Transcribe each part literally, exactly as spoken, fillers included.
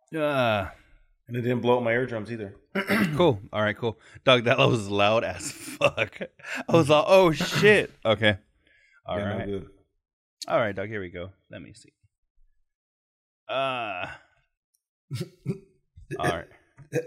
Uh, And it didn't blow up my eardrums either. cool. All right, cool. Dog, that was loud as fuck. I was like, oh shit. Okay. All yeah, right. No good. All right, dog. Here we go. Let me see. Uh. All right.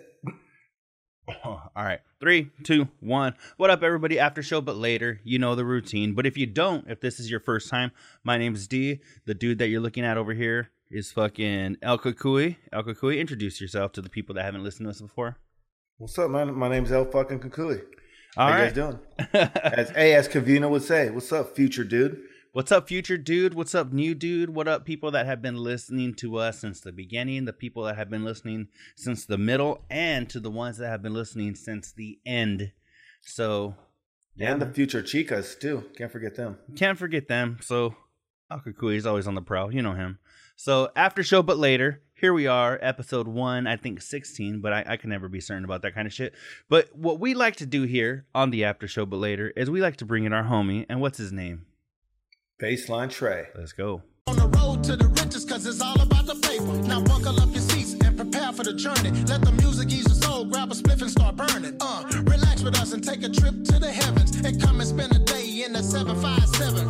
All right. Three, two, one. What up, everybody? After show, but later. You know the routine. But if you don't, if this is your first time, my name is D. The dude that you're looking at over here is fucking El Kukui. El Kukui, introduce yourself to the people that haven't listened to us before. What's up, man? My name's El fucking Kukui. How All you right. guys doing? as, hey, as Kavina would say, what's up, future dude? What's up, future dude? What's up, new dude? What up, people that have been listening to us since the beginning, the people that have been listening since the middle, and to the ones that have been listening since the end. So, yeah. And the future chicas, too. Can't forget them. Can't forget them. So, Akakui is always on the prowl. You know him. So, after show, but later, here we are, episode one, I think sixteen, but I, I can never be certain about that kind of shit. But what we like to do here on the after show, but later, is we like to bring in our homie, and what's his name? Baseline Trey. Let's go. On the road to the riches, cause it's all about the paper. Now buckle up your seats and prepare for the journey. Let the music ease your soul, grab a spliff and start burning. Uh, relax with us and take a trip to the heavens. And come and spend a day in the seven five seven.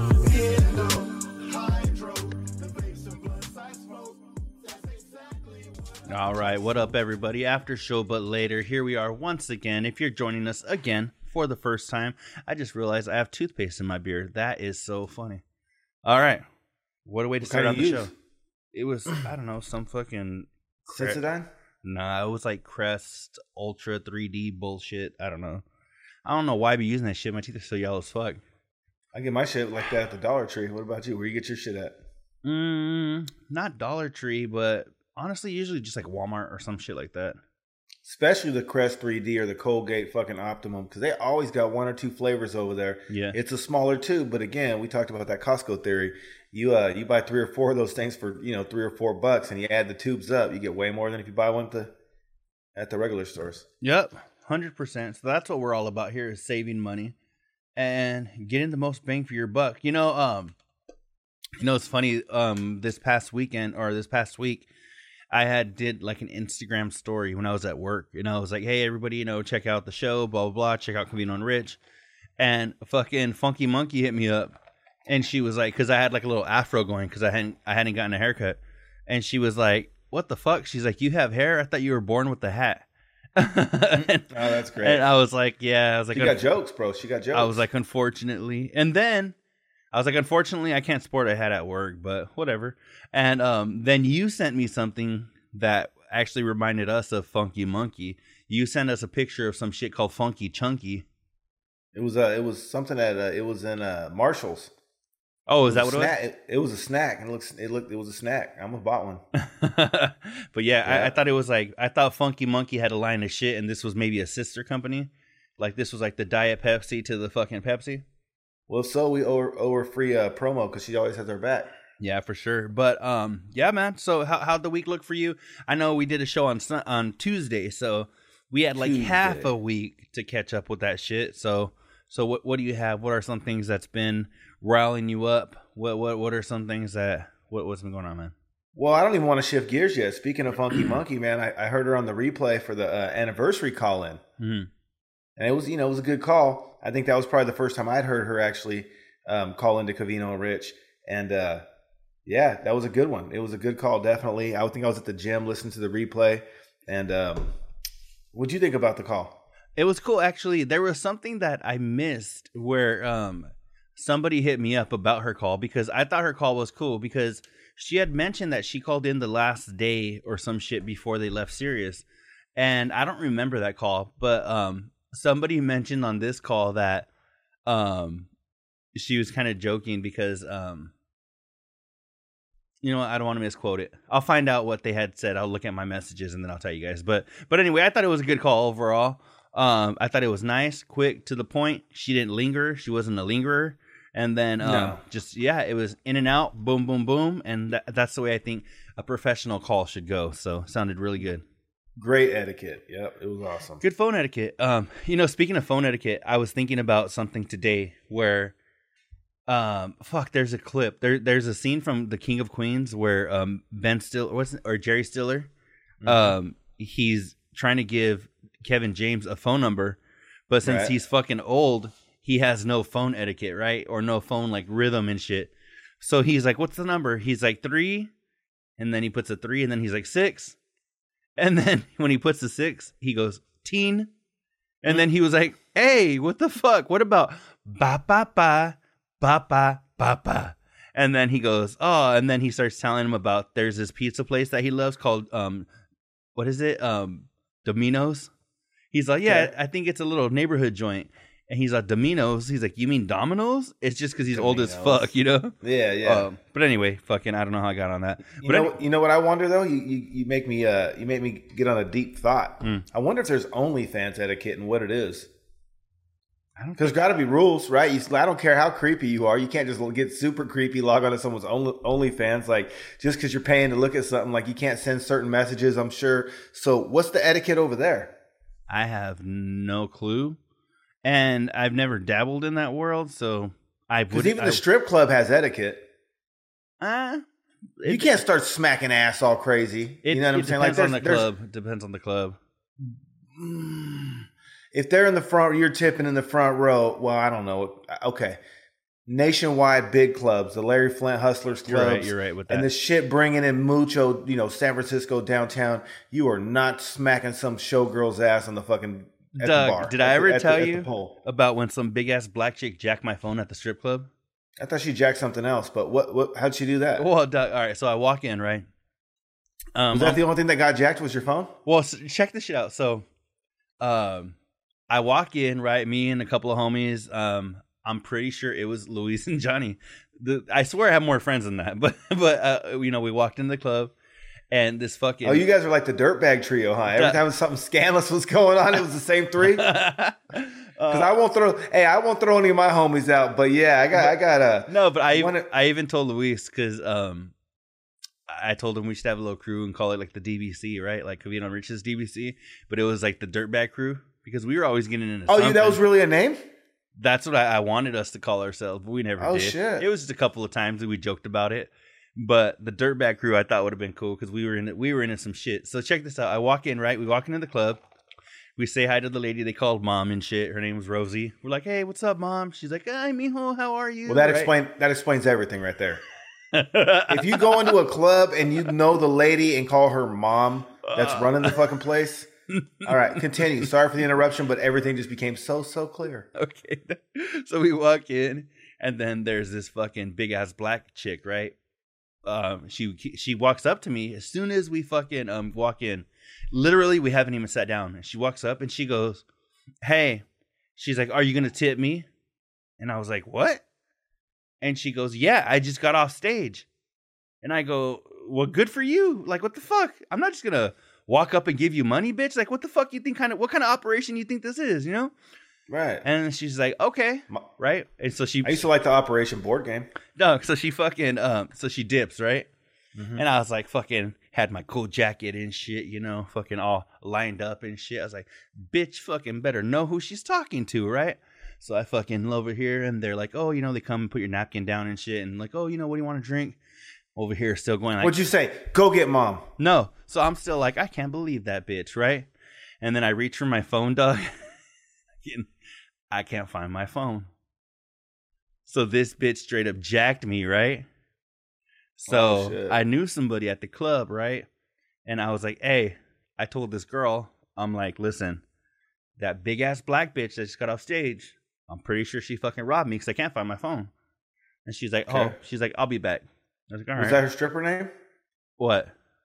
All right, what up, everybody? After show, but later, here we are once again. If you're joining us again for the first time, I just realized I have toothpaste in my beer. That is so funny. All right, what a way to What start kind out you the use? show. It was, I don't know, some fucking... cre- Sensodyne? Nah, it was like Crest Ultra three D bullshit. I don't know. I don't know why I be using that shit. My teeth are so yellow as fuck. I get my shit like that at the Dollar Tree. What about you? Where you get your shit at? Mm, not Dollar Tree, but honestly, usually just like Walmart or some shit like that. Especially the Crest three D or the Colgate fucking Optimum, because they always got one or two flavors over there. Yeah. It's a smaller tube, but again, we talked about that Costco theory. You uh, you buy three or four of those things for, you know, three or four bucks, and you add the tubes up, you get way more than if you buy one at the, at the regular stores. Yep, one hundred percent. So that's what we're all about here, is saving money and getting the most bang for your buck. You know, um, you know, it's funny. Um, this past weekend or this past week, I had did like an Instagram story when I was at work, and I was like, "Hey, everybody, you know, check out the show, blah blah blah. Check out Cavino and Rich." And fucking Funky Monkey hit me up, and she was like, because I had like a little afro going, because I hadn't I hadn't gotten a haircut, and she was like, "What the fuck?" She's like, "You have hair? I thought you were born with the hat." and, Oh, that's great. and I was like, "Yeah." I was like, She got jokes, bro. She got jokes. I was like, "Unfortunately," and then I was like, "Unfortunately, I can't sport a hat at work, but whatever." And um, then you sent me something that actually reminded us of Funky Monkey. You sent us a picture of some shit called Funky Chunky. it was uh, it was something that uh, it was in uh, Marshalls. Oh, is It that was what a it snack. It, it was a snack, and it looks it looked it was a snack. I almost bought one. was? But yeah, I, Yeah. I thought it was like, I thought Funky Monkey had a line of shit, and this was maybe a sister company. Like this was like the Diet Pepsi to the fucking Pepsi. Well, if so we owe her, owe her free uh, promo because she always has her back. Yeah, for sure. But um, yeah, man. So how how'd the week look for you? I know we did a show on Sun- on Tuesday, so we had like half Tuesday. a week to catch up with that shit. So so what what do you have? What are some things that's been riling you up? What what what are some things that what what's been going on, man? Well, I don't even want to shift gears yet. Speaking of Funky Monkey, man, I, I heard her on the replay for the uh, anniversary call-in. Mm-hmm. And it was, you know, it was a good call. I think that was probably the first time I'd heard her actually um, call into Cavino and Rich. And uh, yeah, that was a good one. It was a good call, definitely. I would think I was at the gym listening to the replay. And um, what'd you think about the call? It was cool, actually. There was something that I missed where um somebody hit me up about her call, because I thought her call was cool, because she had mentioned that she called in the last day or some shit before they left Sirius, and I don't remember that call, but um somebody mentioned on this call that um she was kind of joking because um you know what? I don't want to misquote it. I'll find out what they had said. I'll look at my messages and then I'll tell you guys. But but anyway, I thought it was a good call overall. Um, I thought it was nice, quick, to the point. She didn't linger. She wasn't a lingerer. And then um, No. just, yeah, it was in and out, boom, boom, boom. And that, that's the way I think a professional call should go. So sounded really good. Great etiquette. Yep, it was awesome. Good phone etiquette. Um, you know, speaking of phone etiquette, I was thinking about something today where, um, fuck, there's a clip. There, there's a scene from The King of Queens where um Ben Stiller, what's or Jerry Stiller, mm-hmm. um, he's trying to give Kevin James a phone number, but since right. he's fucking old, he has no phone etiquette, right? Or no phone like rhythm and shit. So he's like, "What's the number?" He's like three, and then he puts a three, and then he's like six, and then when he puts the six, he goes teen, and then he was like, "Hey, what the fuck? What about ba ba ba ba ba ba ba?" And then he goes, "Oh," and then he starts telling him about there's this pizza place that he loves called um, what is it? Um, Domino's. He's like, "Yeah, okay. I think it's a little neighborhood joint." And he's like, Domino's. He's like, "You mean Domino's?" It's just because he's Domino's. Old as fuck, you know? Yeah, yeah. Um, but anyway, fucking, I don't know how I got on that. You but know, anyway, you know what I wonder though? You you, you make me uh you make me get on a deep thought. Mm. I wonder if there's OnlyFans etiquette and what it is. I don't. There's got to be rules, right? You, I don't care how creepy you are. You can't just get super creepy, log on to someone's only OnlyFans, like just because you're paying to look at something. Like you can't send certain messages. I'm sure. So what's the etiquette over there? I have no clue. And I've never dabbled in that world, so I would. Because even the I, strip club has etiquette. Uh, it, you can't start smacking ass all crazy. It, you know what I'm it saying? Depends like on the club. It depends on the club. If they're in the front, you're tipping in the front row. Well, I don't know. Okay, nationwide big clubs, the Larry Flint Hustlers clubs. You're right. You're right with that. And the shit bringing in mucho, you know, San Francisco downtown. You are not smacking some showgirl's ass on the fucking. At Doug, the bar, did I ever the, tell the, you about when some big ass black chick jacked my phone at the strip club? I thought she jacked something else, but what? What? How'd she do that? Well, Doug, all right. So I walk in, right? Um, was that I'm, the only thing that got jacked was your phone? Well, so check this shit out. So, um, I walk in, right? Me and a couple of homies. Um, I'm pretty sure it was Luis and Johnny. The, I swear I have more friends than that, but but uh, you know, we walked in the club. And this fucking... Oh, you guys are like the dirtbag trio, huh? Every time something scandalous was going on, it was the same three? Because uh, I won't throw... Hey, I won't throw any of my homies out. But yeah, I got I got a... No, but I, wanna, I even told Luis because um, I told him we should have a little crew and call it like the D B C, right? Like Covino and Rich's D B C. But it was like the dirtbag crew because we were always getting into Oh, something. that was really a name? That's what I, I wanted us to call ourselves, but we never oh, did. Shit. It was just a couple of times that we joked about it. But the Dirtbag crew I thought would have been cool because we were in it. We were into some shit. So check this out. I walk in, right? We walk into the club. We say hi to the lady they called mom and shit. Her name was Rosie. We're like, "Hey, what's up, mom?" She's like, "Hi, mijo, how are you?" Well, that right? explain that explains everything right there. If you go into a club and you know the lady and call her mom that's uh. running the fucking place. All right, continue. Sorry for the interruption, but everything just became so, so clear. Okay. So we walk in and then there's this fucking big ass black chick, right? Um, she she walks up to me as soon as we fucking um walk in. Literally, we haven't even sat down. And she walks up and she goes, "Hey," she's like, "Are you gonna tip me?" And I was like, "What?" And she goes, "Yeah, I just got off stage." And I go, "Well, good for you. Like, what the fuck? I'm not just gonna walk up and give you money, bitch. Like, what the fuck you think? Kind of what kind of operation you think this is? You know?" Right. And she's like, "Okay." Right. And so she I used to like the Operation board game. No, so she fucking um so she dips, right? Mm-hmm. And I was like fucking had my cool jacket and shit, you know, fucking all lined up and shit. I was like, "Bitch fucking better know who she's talking to," right? So I fucking over here and they're like, "Oh, you know, they come and put your napkin down and shit and like, "Oh, you know, what do you want to drink?" Over here still going like, "What'd you say? Go get mom." No. So I'm still like, I can't believe that bitch, right? And then I reach for my phone, dog. I can't find my phone. So this bitch straight up jacked me, right? So oh, I knew somebody at the club, right? And I was like, "Hey," I told this girl, I'm like, "Listen, that big ass black bitch that just got off stage, I'm pretty sure she fucking robbed me because I can't find my phone." And she's like, okay. "Oh," she's like, "I'll be back." I was like, "All right." Was that her stripper name? What?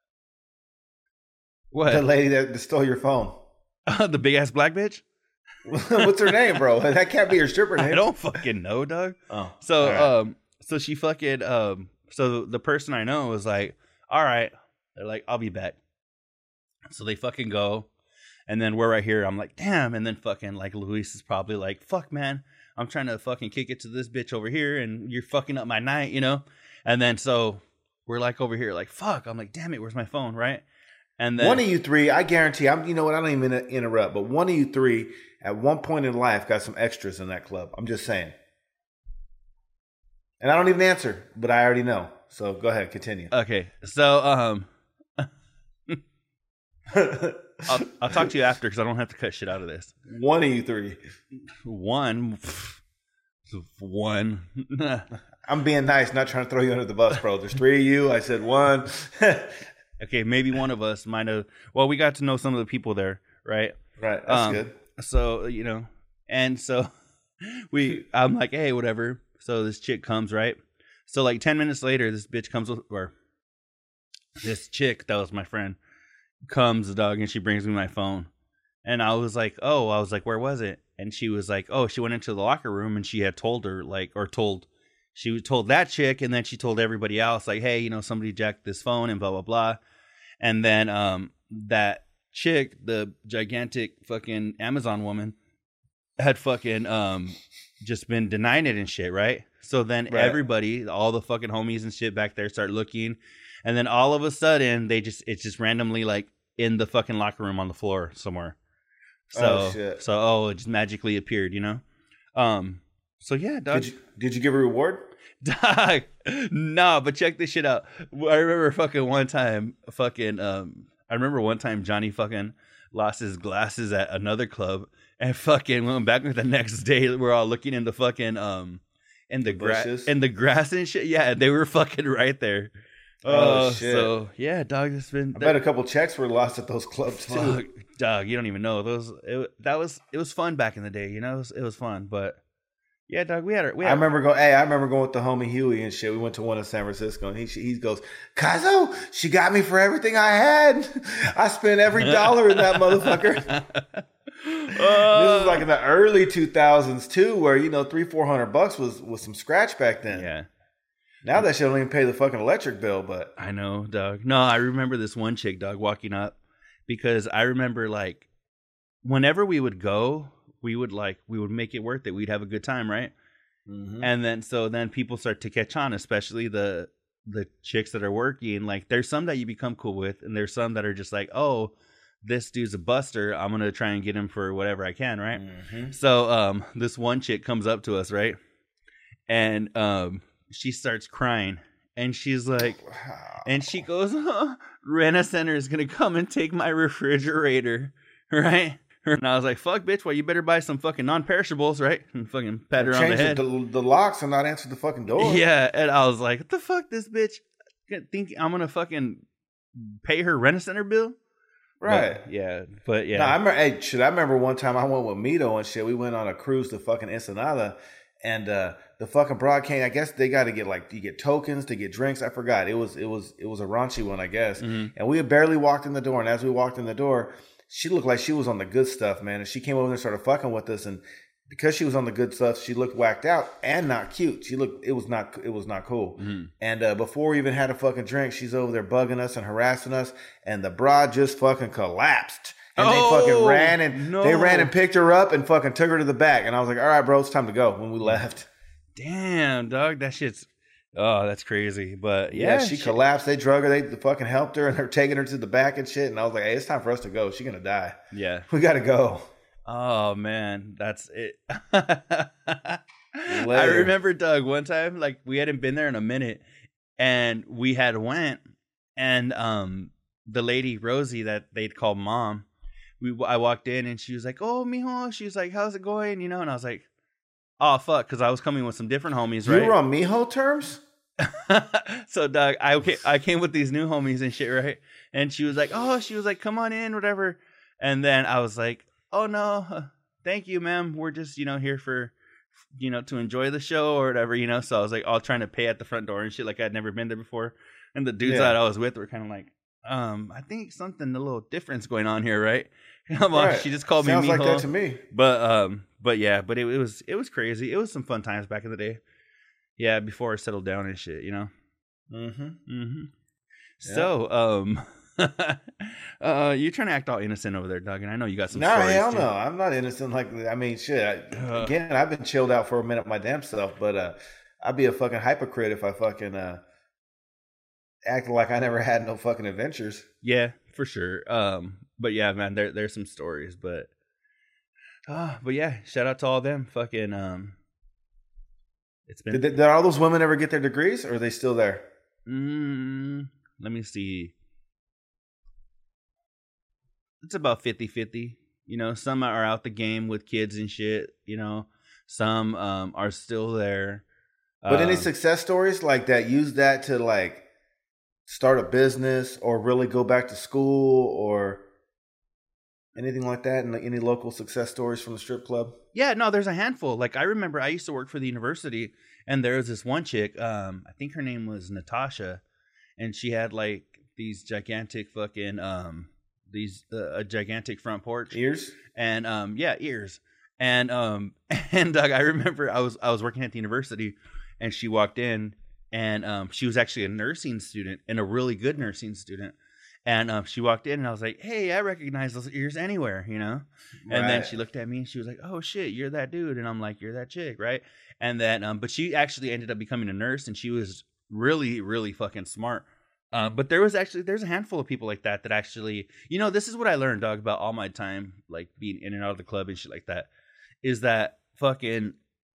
What? The lady that stole your phone. The big ass black bitch? What's her name, bro? That can't be her stripper name. I don't fucking know, dog. Oh. So right. um so she fucking um so the person I know was like, "All right." They're like, "I'll be back." So they fucking go. And then we're right here. I'm like, "Damn." And then fucking like Luis is probably like, "Fuck, man. I'm trying to fucking kick it to this bitch over here and you're fucking up my night, you know?" And then so we're like over here like, "Fuck." I'm like, "Damn it, where's my phone?" Right? And then one of you three, I guarantee, I'm you know what, I don't even interrupt, but one of you three at one point in life got some extras in that club. I'm just saying. And I don't even answer, but I already know. So go ahead, continue. Okay. So um I'll, I'll talk to you after because I don't have to cut shit out of this. One of you three. One. One. I'm being nice, not trying to throw you under the bus, bro. There's three of you. I said one. Okay, maybe one of us might have. Well, we got to know some of the people there, right? Right. That's um, good. So, you know, and so we, I'm like, hey, whatever. So this chick comes, right? So like ten minutes later, this bitch comes, or this chick that was my friend comes, dog, and she brings me my phone. And I was like, oh, I was like, where was it? And she was like, oh, she went into the locker room and she had told her, like, or told, she told that chick, and then she told everybody else, like, hey, you know, somebody jacked this phone and blah, blah, blah. And then um, that chick, the gigantic fucking Amazon woman, had fucking um, just been denying it and shit, right? So then right. everybody, all the fucking homies and shit back there start looking. And then all of a sudden, they just, it's just randomly like in the fucking locker room on the floor somewhere. So, oh, shit. so, oh, it just magically appeared, you know? Um, so yeah, dog. Did you, did you give a reward? Dog, no, but check this shit out. I remember fucking one time, fucking, um, I remember one time Johnny fucking lost his glasses at another club and fucking went back the next day. We're all looking in the fucking, um, in the grass, in the grass and shit. Yeah, they were fucking right there. Oh, uh, shit. So yeah, dog, it's been. I bet a couple checks were lost at those clubs too. Fuck, dog, you don't even know those. It, that was it was fun back in the day. You know, it was, it was fun, but. Yeah, dog. We had. Our, we had I remember going. Hey, I remember going with the homie Huey and shit. We went to one in San Francisco, and he he goes, "Kazo, she got me for everything I had. I spent every dollar in that motherfucker." uh, this was like in the early two thousands too, where you know three four hundred bucks was was some scratch back then. Yeah. Now that shit don't even pay the fucking electric bill, but I know, dog. No, I remember this one chick, dog, walking up because I remember like whenever we would go. We would like, we would make it worth it. We'd have a good time, right? Mm-hmm. And then, so then people start to catch on, especially the the chicks that are working. Like, there's some that you become cool with, and there's some that are just like, oh, this dude's a buster. I'm gonna try and get him for whatever I can, right? Mm-hmm. So, um, this one chick comes up to us, right? And um, she starts crying, and she's like, wow. And she goes, oh, Rent-A-Center is gonna come and take my refrigerator, right? And I was like, fuck, bitch, well, you better buy some fucking non-perishables, right? And fucking pat her on the head. The, the locks and not answer the fucking door. Yeah, and I was like, what the fuck, this bitch think I'm going to fucking pay her Rent-A-Center bill? Right. But, yeah, but yeah. No, I remember, hey, shit, I remember one time I went with Mito and shit. We went on a cruise to fucking Ensenada, and uh, the fucking broad came. I guess they got to get like, you get tokens to get drinks. I forgot. It was, it was, it was a raunchy one, I guess. Mm-hmm. And we had barely walked in the door, and as we walked in the door, she looked like she was on the good stuff, man. And she came over and started fucking with us. And because she was on the good stuff, she looked whacked out and not cute. She looked, it was not, it was not cool. Mm-hmm. And uh, before we even had a fucking drink, she's over there bugging us and harassing us. And the broad just fucking collapsed. And oh, they fucking ran and no. they ran and picked her up and fucking took her to the back. And I was like, all right, bro, it's time to go when we left. Damn, dog. That shit's, oh, that's crazy. But yeah, yeah she, she collapsed. They drug her. They fucking helped her, and they're taking her to the back and shit. And I was like, hey, it's time for us to go. She's going to die. Yeah. We got to go. Oh, man. That's it. I remember, Doug, one time, like, we hadn't been there in a minute, and we had went, and um, the lady, Rosie, that they'd call mom, we I walked in, and she was like, oh, mijo. She was like, how's it going? You know, and I was like, oh, fuck, because I was coming with some different homies, right? You were on mijo terms? So, Doug, I okay, I came with these new homies and shit, right? And she was like, oh, she was like, come on in, whatever. And then I was like, oh, no, thank you, ma'am. We're just, you know, here for, you know, to enjoy the show or whatever, you know? So I was like, all trying to pay at the front door and shit like I'd never been there before. And the dudes yeah. that I was with were kind of like, um, I think something, a little difference going on here, right? I'm like, right. She just called Sounds me Sounds like that to me. But, um, but yeah, but it, it was, it was crazy. It was some fun times back in the day. Yeah, before I settled down and shit, you know? Mm-hmm. Mm-hmm. Yeah. So, um, uh, you're trying to act all innocent over there, Doug, and I know you got some no, stories. hell too. no. I'm not innocent. Like, I mean, shit. I, uh, again, I've been chilled out for a minute my damn self, but uh, I'd be a fucking hypocrite if I fucking uh, acted like I never had no fucking adventures. Yeah, for sure. Um, but yeah, man, there there's some stories, but uh, but yeah, shout out to all them fucking um. It's been. Did, did all those women ever get their degrees, or are they still there? Mm, let me see. it's about fifty-fifty. You know, some are out the game with kids and shit. You know, some um, are still there. But um, any success stories like that, use that to like start a business or really go back to school or anything like that? And any local success stories from the strip club? Yeah, no, there's a handful. Like I remember I used to work for the university and there was this one chick, um, I think her name was Natasha, and she had like these gigantic fucking, um, these, uh, a gigantic front porch. Ears? And, um, yeah, ears. And, um, and Doug, I remember I was, I was working at the university and she walked in and, um, she was actually a nursing student and a really good nursing student. And um, she walked in and I was like, hey, I recognize those ears anywhere, you know? And Right. then she looked at me and she was like, oh, shit, you're that dude. And I'm like, you're that chick, right? And then, um, but she actually ended up becoming a nurse and she was really, really fucking smart. Uh, but there was actually, there's a handful of people like that that actually, you know, this is what I learned, dog, about all my time, like being in and out of the club and shit like that, is that fucking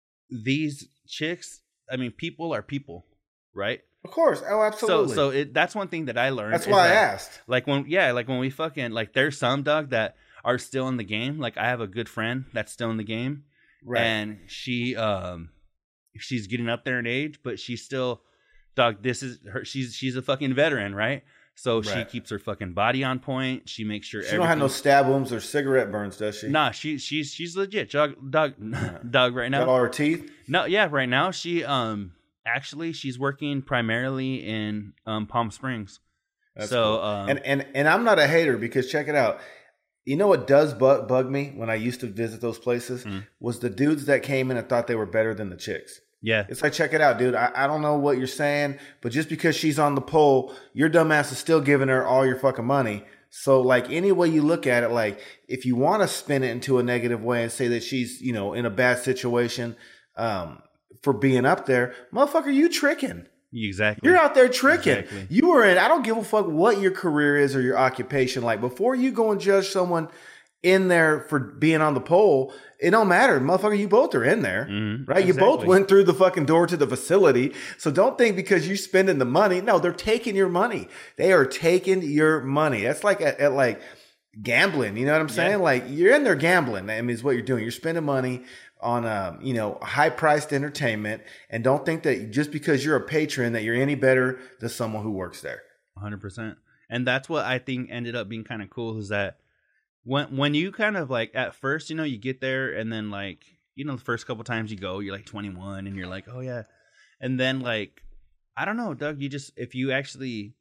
these chicks, I mean, people are people, right? Of course. Oh, absolutely. So, so it, that's one thing that I learned. That's is why I that, asked. Like when, yeah, like when we fucking, like there's some, dog, that are still in the game. Like I have a good friend that's still in the game. Right. And she, um, she's getting up there in age, but she's still, dog, this is her, she's, she's a fucking veteran, right? So she Right. keeps her fucking body on point. She makes sure She don't have no stab wounds or cigarette burns, does she? Nah, she, she's, she's legit. Dog, dog, dog right now. Got all her teeth? No, yeah, right now she, um, actually she's working primarily in, um, Palm Springs. That's so, cool. um, and, and, and I'm not a hater because check it out. You know what does bug, bug me when I used to visit those places Mm. was the dudes that came in and thought they were better than the chicks. yeah, It's like, check it out, dude. I, I don't know what you're saying, but just because she's on the pole, your dumbass is still giving her all your fucking money. So, like, any way you look at it, like, if you want to spin it into a negative way and say that she's, you know, in a bad situation um, for being up there, motherfucker, you tricking. exactly. You're out there tricking. Exactly. You are in, I don't give a fuck what your career is or your occupation. Like, before you go and judge someone in there for being on the pole, it don't matter. Motherfucker, you both are in there, Mhm, right? You both exactly. went through the fucking door to the facility. So don't think because you're spending the money. No, they're taking your money. They are taking your money. That's like at, at like gambling. You know what I'm saying? Yeah. Like, you're in there gambling. I mean, is what you're doing. You're spending money on, um, you know, high priced entertainment. And don't think that just because you're a patron that you're any better than someone who works there. one hundred percent. And that's what I think ended up being kind of cool is that when when you kind of like at first, you know, you get there and then like, you know, the first couple times you go, you're like twenty-one and you're like, oh yeah. And then like, I don't know, Doug, you just, if you actually,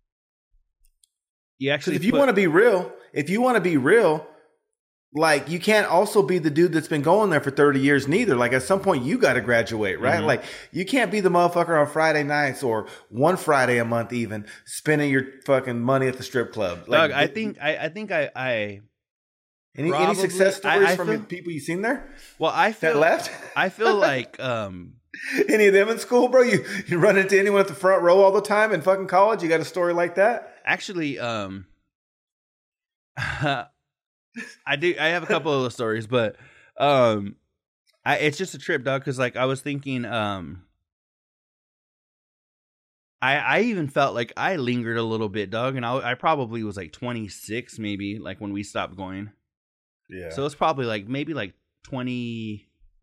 you actually, If you put- want to be real, if you want to be real, like, you can't also be the dude that's been going there for thirty years neither. Like, at some point you got to graduate, right? Mhm. Like, you can't be the motherfucker on Friday nights or one Friday a month even spending your fucking money at the strip club. Like, Doug, I think, I, I think I, I, any, any probably- success I- stories I from feel- people you've seen there well, I that feel, left? I feel like, um, Any of them in school, bro? You, you run into anyone at the front row all the time in fucking college? You got a story like that? actually, um, I do. I have a couple of those stories, but um, I it's just a trip, dog. Because like I was thinking, um, I I even felt like I lingered a little bit, dog, and I I probably was like twenty-six, maybe, like when we stopped going. Yeah. So it's probably like maybe like twenty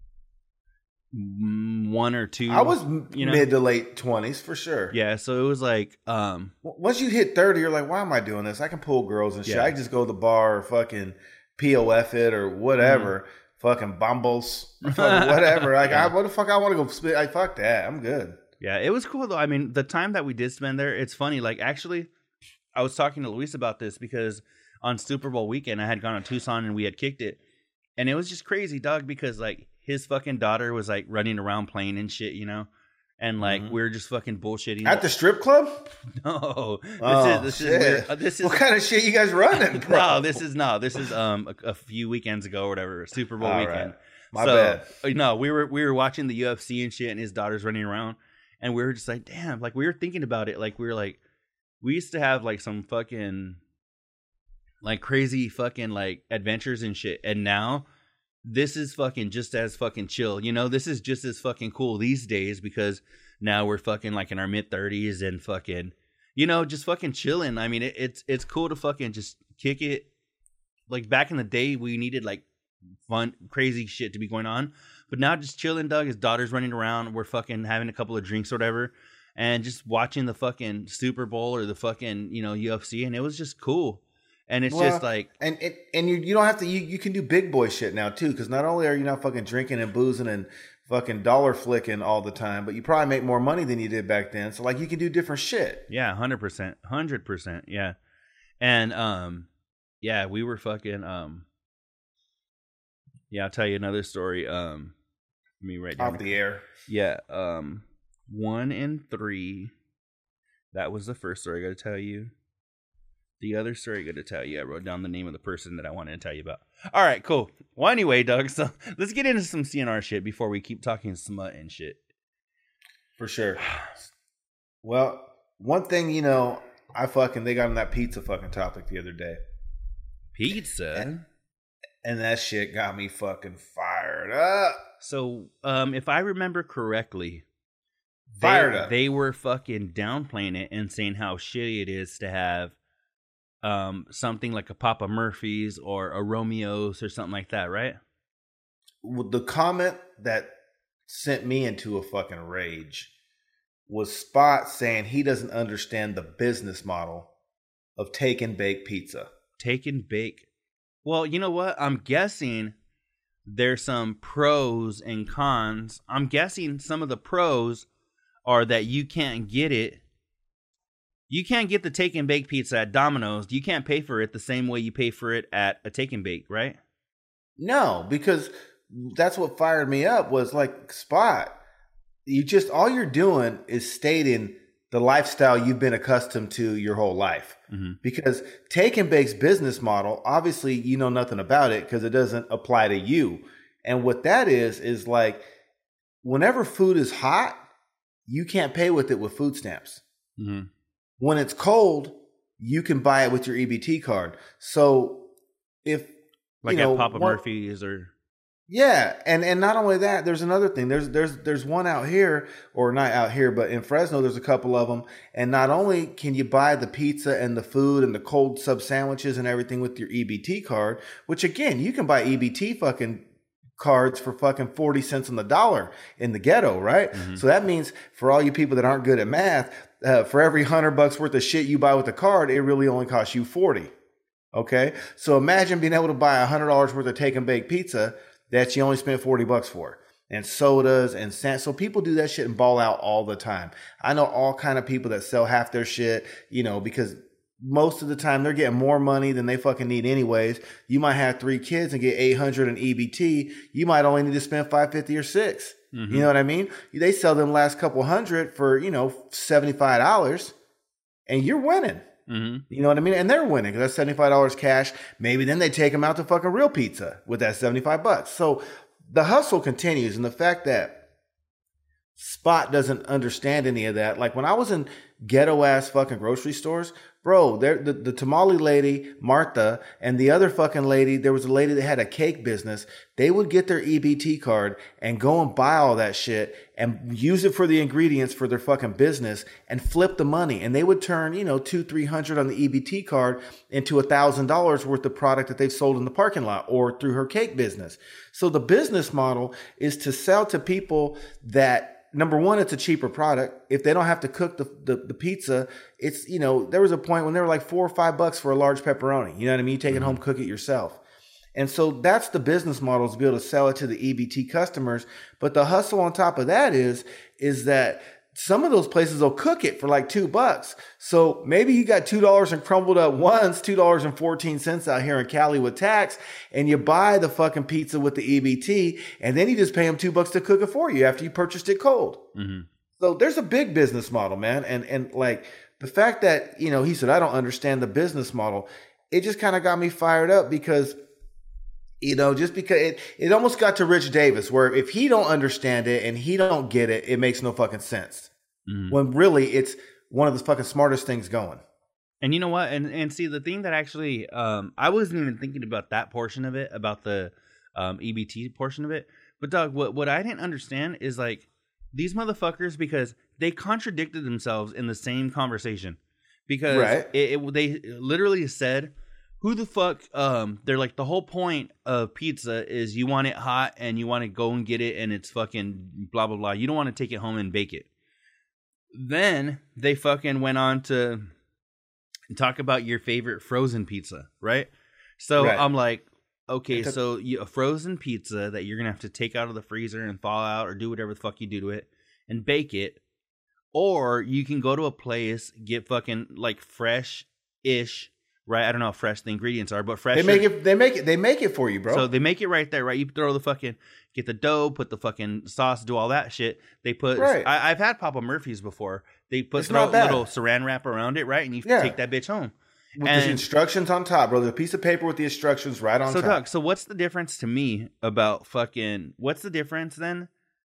one or two. I was you know? mid to late twenties for sure. Yeah, so it was like um. W- Once you hit thirty, you're like, why am I doing this? I can pull girls and shit. Yeah. I can just go to the bar or fucking P O F it or whatever. Mm-hmm. Fucking bumbles. Fucking whatever. Like, Yeah. I, what the fuck I want to go spit? I fuck that. I'm good. Yeah, it was cool though. I mean, the time that we did spend there, it's funny. Like, actually, I was talking to Luis about this because on Super Bowl weekend, I had gone to Tucson and we had kicked it, and it was just crazy, dog. Because like his fucking daughter was like running around playing and shit, you know, and like Mhm. we were just fucking bullshitting. At the strip club? no, this Oh, is this shit. is weird. Uh, this is What kind of shit you guys running, bro? no, this is no, this is um a, a few weekends ago or whatever, Super Bowl All weekend. right. My so, bad. uh, No, we were we were watching the U F C and shit, and his daughter's running around, and we were just like, damn, like we were thinking about it, like we were like, we used to have like some fucking, like crazy fucking like adventures and shit, and now this is fucking just as fucking chill, you know. This is just as fucking cool these days because now we're fucking like in our mid thirties and fucking, you know, just fucking chilling. I mean, it, it's it's cool to fucking just kick it like back in the day, we needed like fun, crazy shit to be going on. But now just chilling, Doug. His daughter's running around. We're fucking having a couple of drinks or whatever, and just watching the fucking Super Bowl or the fucking, you know, U F C, and it was just cool. And it's well, just like, and and, and you you don't have to. You, you can do big boy shit now too, because not only are you not fucking drinking and boozing and fucking dollar flicking all the time, but you probably make more money than you did back then. So like, you can do different shit. Yeah, hundred percent, hundred percent. Yeah, and um, yeah, we were fucking um. Yeah, I'll tell you another story. Um, let me write down off the air. Yeah, um, one and three. That was the first story I got to tell you. The other story I got to tell you, I wrote down the name of the person that I wanted to tell you about. All right, cool. Well, anyway, Doug, so let's get into some C N R shit before we keep talking smut and shit. For sure. Well, one thing, you know, I fucking they got on that pizza fucking topic the other day. Pizza. And, And that shit got me fucking fired up. So, um, if I remember correctly, fired they, up. They were fucking downplaying it and saying how shitty it is to have um, something like a Papa Murphy's or a Romeo's or something like that, right? Well, the comment that sent me into a fucking rage was Spot saying he doesn't understand the business model of take and bake pizza. Take and bake. Well, you know what? I'm guessing there's some pros and cons. I'm guessing some of the pros are that you can't get it. You can't get the take and bake pizza at Domino's. You can't pay for it the same way you pay for it at a take and bake, right? No, because that's what fired me up was like, Spot, you just, all you're doing is stating the lifestyle you've been accustomed to your whole life. Mm-hmm. Because Take and Bake's business model, obviously you know nothing about it because it doesn't apply to you. And what that is, is like whenever food is hot, you can't pay with it with food stamps. Mm-hmm. When it's cold, you can buy it with your E B T card. So if, like you know, at Papa one, Murphy's or... Yeah, and and not only that, there's another thing. There's there's there's one out here, or not out here, but in Fresno, there's a couple of them. And not only can you buy the pizza and the food and the cold sub sandwiches and everything with your E B T card, which again, you can buy E B T fucking cards for fucking forty cents on the dollar in the ghetto, right? Mm-hmm. So that means for all you people that aren't good at math, uh, for every hundred bucks worth of shit you buy with a card, it really only costs you forty. Okay, so imagine being able to buy a hundred dollars worth of take and bake pizza that you only spent forty bucks for, and sodas and sand. So people do that shit and ball out all the time. I know all kind of people that sell half their shit, you know, because most of the time they're getting more money than they fucking need anyways. You might have three kids and get eight hundred in E B T. You might only need to spend five fifty or six. Mm-hmm. You know what I mean? They sell them last couple hundred for, you know, seventy-five dollars and you're winning. Mm-hmm. You know what I mean? And they're winning because that's seventy-five dollars cash. Maybe then they take them out to fucking Real Pizza with that seventy-five bucks. So the hustle continues. And the fact that Spot doesn't understand any of that. Like when I was in ghetto ass fucking grocery stores, bro, there the, the tamale lady, Martha, and the other fucking lady, there was a lady that had a cake business. They would get their E B T card and go and buy all that shit and use it for the ingredients for their fucking business and flip the money. And they would turn, you know, two, three hundred on the E B T card into a thousand dollars worth of product that they've sold in the parking lot or through her cake business. So the business model is to sell to people that, number one, it's a cheaper product. If they don't have to cook the, the, the pizza, it's, you know, there was a point when they were like four or five bucks for a large pepperoni. You know what I mean? You take it home, cook it yourself. And so that's the business model, is to be able to sell it to the E B T customers. But the hustle on top of that is, is that some of those places will cook it for like two bucks. So maybe you got two dollars and crumbled up ones, two dollars and fourteen cents out here in Cali with tax, and you buy the fucking pizza with the E B T, and then you just pay them two bucks to cook it for you after you purchased it cold. Mm-hmm. So there's a big business model, man. And, and like the fact that, you know, he said, I don't understand the business model. It just kind of got me fired up because, you know, just because it, it almost got to Rich Davis, where if he don't understand it and he don't get it, it makes no fucking sense. Mm. When really it's one of the fucking smartest things going. And you know what? And and see, the thing that actually, um, I wasn't even thinking about that portion of it, about the um, E B T portion of it. But Doug, what, what I didn't understand is like these motherfuckers, because they contradicted themselves in the same conversation. Because right. it, it, they literally said, who the fuck, um, they're like, the whole point of pizza is you want it hot and you want to go and get it and it's fucking blah, blah, blah. You don't want to take it home and bake it. Then they fucking went on to talk about your favorite frozen pizza, right? So right. I'm like, okay, a- so you, a frozen pizza that you're going to have to take out of the freezer and thaw out or do whatever the fuck you do to it and bake it. Or you can go to a place, get fucking like fresh-ish, right? I don't know how fresh the ingredients are, but fresh. They make it. They make it. They make it for you, bro. So they make it right there, right? You throw the fucking, get the dough, put the fucking sauce, do all that shit. They put. Right. I, I've had Papa Murphy's before. They put It's throw not bad. little saran wrap around it, right? And you Yeah. take that bitch home. With and the instructions on top, bro. There's a piece of paper with the instructions right on so top. Doug, so what's the difference to me about fucking? What's the difference then?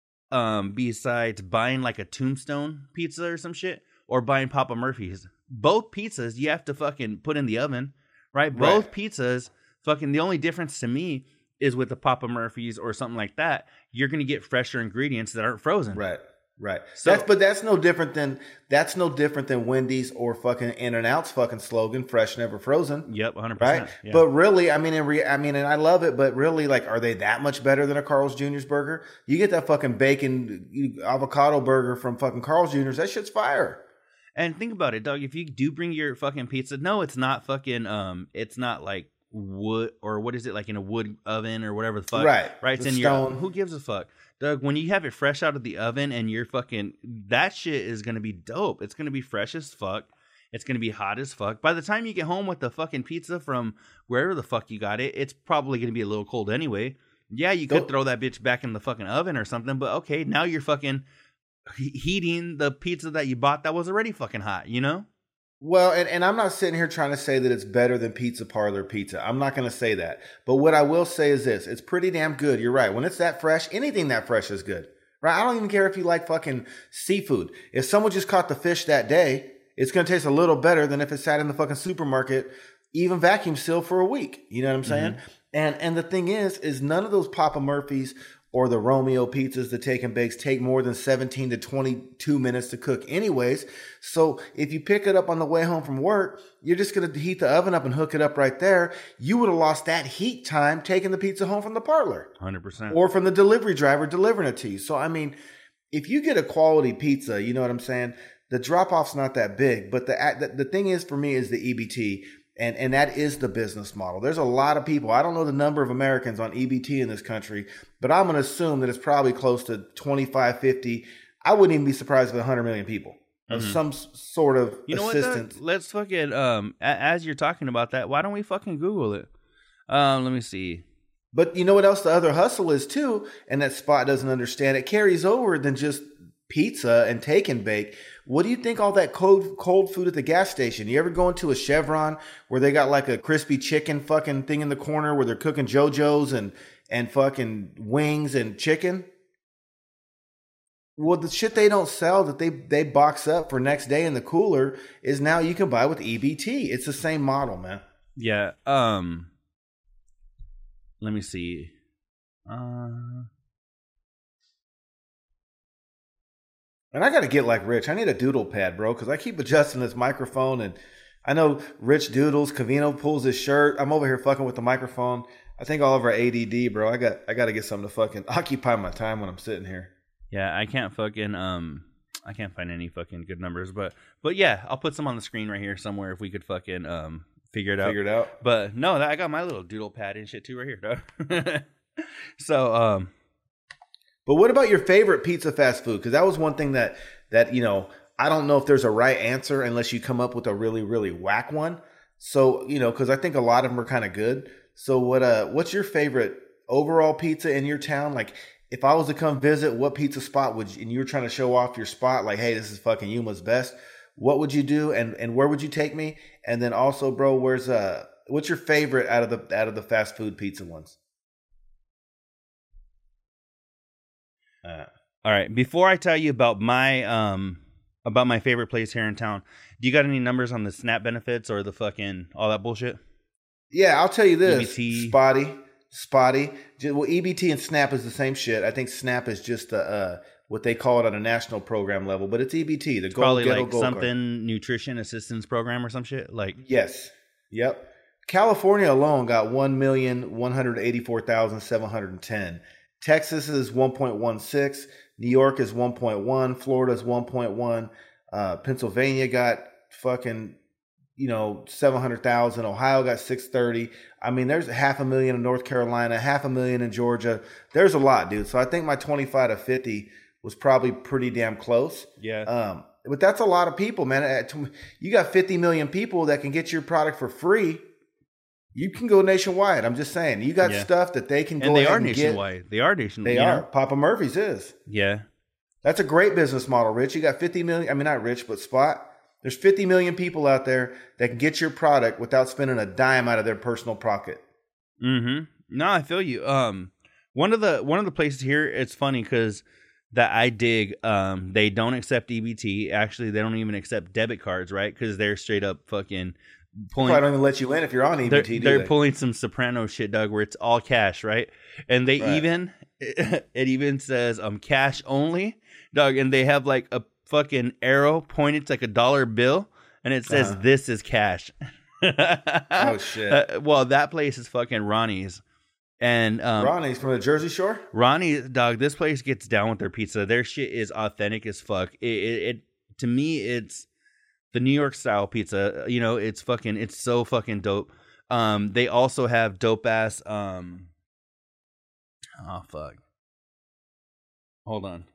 Um, besides buying like a Tombstone pizza or some shit, or buying Papa Murphy's. Both pizzas you have to fucking put in the oven, right? Both Right. pizzas, fucking. The only difference to me is with the Papa Murphy's or something like that, you're gonna get fresher ingredients that aren't frozen. Right. Right. So- that's but that's no different than that's no different than Wendy's or fucking In-N-Out's fucking slogan, fresh never frozen. Yep, one hundred Right. percent. Yeah. But really, I mean, in re- I mean, and I love it, but really, like, are they that much better than a Carl's Junior's burger? You get that fucking bacon you- avocado burger from fucking Carl's Junior's, that shit's fire. And think about it, Doug. If you do bring your fucking pizza, no, it's not fucking. Um, it's not like wood or what is it like in a wood oven or whatever the fuck. Right. Right. It's The in stone. your. Who gives a fuck, Doug? When you have it fresh out of the oven and you're fucking, that shit is gonna be dope. It's gonna be fresh as fuck. It's gonna be hot as fuck. By the time you get home with the fucking pizza from wherever the fuck you got it, it's probably gonna be a little cold anyway. Yeah, you could Nope. throw that bitch back in the fucking oven or something, but okay, now you're fucking he- heating the pizza that you bought that was already fucking hot, you know? Well, and, and I'm not sitting here trying to say that it's better than Pizza Parlor pizza. I'm not going to say that. But what I will say is this. It's pretty damn good. You're right. When it's that fresh, anything that fresh is good. Right? I don't even care if you like fucking seafood. If someone just caught the fish that day, it's going to taste a little better than if it sat in the fucking supermarket, even vacuum sealed for a week. You know what I'm saying? Mm-hmm. And and the thing is, is none of those Papa Murphy's or the Romeo pizzas, the take and bakes, take more than seventeen to twenty-two minutes to cook anyways. So if you pick it up on the way home from work, you're just going to heat the oven up and hook it up right there. You would have lost that heat time taking the pizza home from the parlor. one hundred percent. Or from the delivery driver delivering it to you. So, I mean, if you get a quality pizza, you know what I'm saying? The drop-off's not that big. But the the, the thing is, for me, is the E B T. And and that is the business model. There's a lot of people. I don't know the number of Americans on E B T in this country, but I'm going to assume that it's probably close to twenty-five, fifty. I wouldn't even be surprised with one hundred million people of Mm-hmm. some s- sort of You know assistance. what? Doug? Let's fucking um. a- As you're talking about that, why don't we fucking Google it? Um, let me see. But you know what else the other hustle is too, and that Spot doesn't understand. It carries over than just pizza and take and bake. What do you think all that cold cold food at the gas station? You ever go into a Chevron where they got like a crispy chicken fucking thing in the corner where they're cooking JoJo's and and fucking wings and chicken? Well, the shit they don't sell that they they box up for next day in the cooler is now you can buy with E B T. It's the same model, man. Yeah. Um. Let me see. Uh. And I got to get like Rich. I need a doodle pad, bro, because I keep adjusting this microphone. And I know Rich doodles. Cavino pulls his shirt. I'm over here fucking with the microphone. I think all of our A D D, bro. I got I got to get something to fucking occupy my time when I'm sitting here. Yeah, I can't fucking um. I can't find any fucking good numbers, but but yeah, I'll put some on the screen right here somewhere if we could fucking um figure it out. Figure it out. But no, I got my little doodle pad and shit too right here, dog. So um. But what about your favorite pizza fast food? Because that was one thing that that you know I don't know if there's a right answer unless you come up with a really really whack one. So you know because I think a lot of them are kind of good. So what uh what's your favorite overall pizza in your town? Like if I was to come visit, what pizza spot would you, and you were trying to show off your spot? Like hey, this is fucking Yuma's best. What would you do and and where would you take me? And then also, bro, where's uh what's your favorite out of the out of the fast food pizza ones? Uh, All right. Before I tell you about my um about my favorite place here in town, do you got any numbers on the SNAP benefits or the fucking all that bullshit? Yeah, I'll tell you this. E B T. Spotty, spotty. Ju- Well, E B T and SNAP is the same shit. I think SNAP is just the, uh, what they call it on a national program level, but it's E B T, the Gold Probably Ghetto like Gold something Card. nutrition assistance program or some shit. Like Yes. Yep. California alone got one million one hundred eighty-four thousand seven hundred ten. Texas is one point one six. New York is one point one. Florida is one point one. Uh, Pennsylvania got fucking, you know, seven hundred thousand. Ohio got six thirty. I mean, there's half a million in North Carolina, half a million in Georgia. There's a lot, dude. So I think my twenty-five to fifty was probably pretty damn close. Yeah. Um, but that's a lot of people, man. You got fifty million people that can get your product for free. You can go nationwide. I'm just saying. You got Yeah. stuff that they can go And they ahead are and nationwide. get. They are nationwide. They you are. know? Papa Murphy's is. Yeah. That's a great business model, Rich. You got fifty million. I mean, not Rich, but Spot. There's fifty million people out there that can get your product without spending a dime out of their personal pocket. Mm-hmm. No, I feel you. Um, one of the one of the places here, it's funny because that I dig. Um, they don't accept E B T. Actually, they don't even accept debit cards, right? Because they're straight up fucking pulling. Probably don't even let you in if you're on E B They're, T. do they're they? pulling some Soprano shit, Doug, where it's all cash, right? And they Right. even it even says um cash only, Doug, and they have like a fucking arrow pointed to like a dollar bill, and it says Uh-huh. this is cash. Oh shit! Uh, well, that place is fucking Ronnie's, and um, Ronnie's from the Jersey Shore. Ronnie, dog, this place gets down with their pizza. Their shit is authentic as fuck. It, it, it to me, it's the New York style pizza. You know, it's fucking, it's so fucking dope. Um, they also have dope ass. Um, oh fuck, hold on,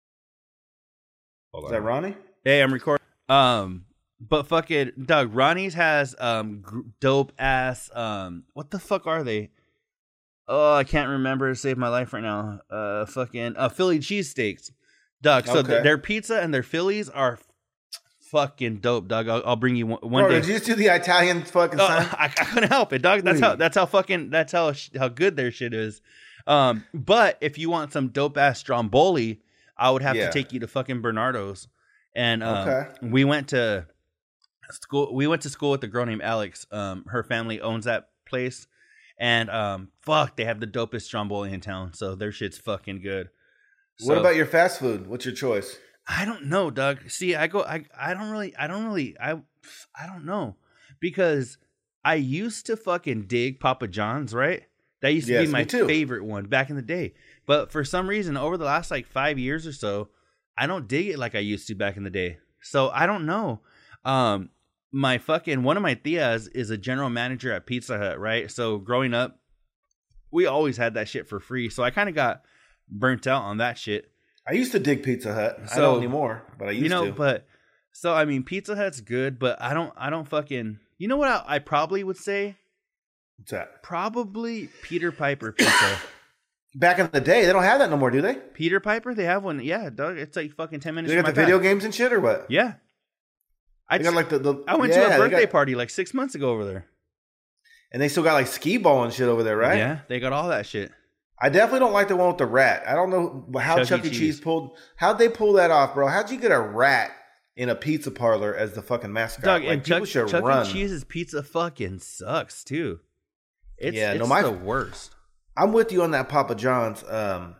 hold Is that Ronnie? Hey, I'm recording. Um, but fucking Doug, Ronnie's has um gr- dope ass. Um, what the fuck are they? Oh, I can't remember to save my life right now. Uh, fucking uh, Philly cheesesteaks, Doug. So Okay. th- their pizza and their Phillies are f- fucking dope, Doug. I'll, I'll bring you one, one Bro, day. did you just do the Italian fucking Oh, sign? I, I couldn't help it, Doug. That's how. Wait. That's how fucking. That's how sh- how good their shit is. Um, but if you want some dope ass stromboli, I would have Yeah. to take you to fucking Bernardo's. And um, Okay. we went to school. We went to school with a girl named Alex. Um, her family owns that place, and um, fuck, they have the dopest stromboli in town. So their shit's fucking good. What So- about your fast food? What's your choice? I don't know, Doug. See, I go, I, I don't really, I don't really, I, I don't know, because I used to fucking dig Papa John's, right? That used to Yes, be me my too. favorite one back in the day. But for some reason, over the last like five years or so, I don't dig it like I used to back in the day. So I don't know. Um, my fucking one of my tias is a general manager at Pizza Hut, right? So growing up, we always had that shit for free. So I kind of got burnt out on that shit. I used to dig Pizza Hut. I So, don't anymore, but I used you know, to. but so I mean, Pizza Hut's good, but I don't, I don't fucking. You know what I, I probably would say? What's that? Probably Peter Piper pizza. Back in the day, they don't have that no more, do they? Peter Piper, they have one. Yeah, Doug, it's like fucking ten minutes. They from got my the video path. games and shit, or what? Yeah, I They got like the, the I went yeah, to a they birthday got- party like six months ago over there. and they still got like skee ball and shit over there, right? Yeah, they got all that shit. I definitely don't like the one with the rat. I don't know how Chuck E. Chuck E. Cheese. Cheese pulled. How'd they pull that off, bro? How'd you get a rat in a pizza parlor as the fucking mascot? Doug, like, and people Chuck, should Chuck run. E. Cheese's pizza fucking sucks too. It's, Yeah, it's no, my- the worst. I'm with you on that Papa John's. Um,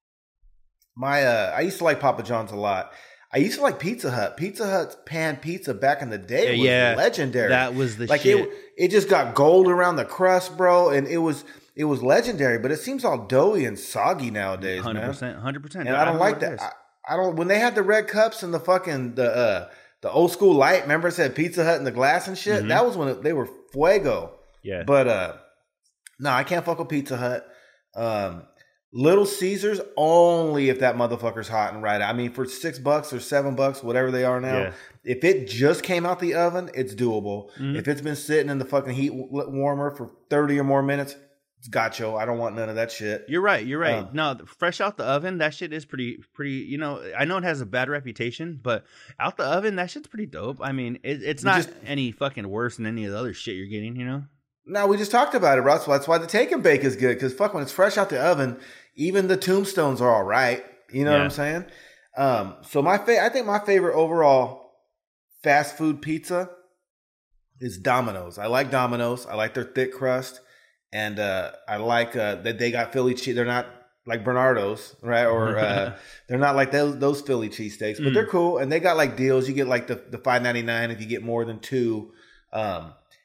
my uh, I used to like Papa John's a lot. I used to like Pizza Hut. Pizza Hut's pan pizza back in the day was Yeah, legendary. That was the like shit. it, it just got gold around the crust, bro, and it was it was legendary. But it seems all doughy and soggy nowadays, Hundred man. percent, hundred percent. And I don't like that. I, I don't. When they had the red cups and the fucking the uh, the old school light, remember it said Pizza Hut and the glass and shit. Mhm. That was when it, they were fuego. Yeah, But uh, no, I can't fuck with Pizza Hut. Um, Little Caesars only if that motherfucker's hot and right. I mean, for six bucks or seven bucks, whatever they are now, Yeah. if it just came out the oven, it's doable. Mhm. If it's been sitting in the fucking heat w- warmer for thirty or more minutes, it's gotcha. I don't want none of that shit. You're right. You're right. Um, no, the- fresh out the oven, that shit is pretty, pretty. You know, I know it has a bad reputation, but out the oven, that shit's pretty dope. I mean, it, it's We not just- any fucking worse than any of the other shit you're getting. You know? Now we just talked about it, Russell. That's why the take and bake is good. Because fuck, when it's fresh out the oven, even the tombstones are all right. You know what Yeah. I'm saying? Um, so my fa- I think my favorite overall fast food pizza is Domino's. I like Domino's. I like their thick crust, and uh, I like uh, that they got Philly cheese. They're not like Bernardo's, right? Or uh, they're not like those those Philly cheesesteaks, but Mm. they're cool. And they got like deals. You get like the the five ninety-nine if you get more than two. Um,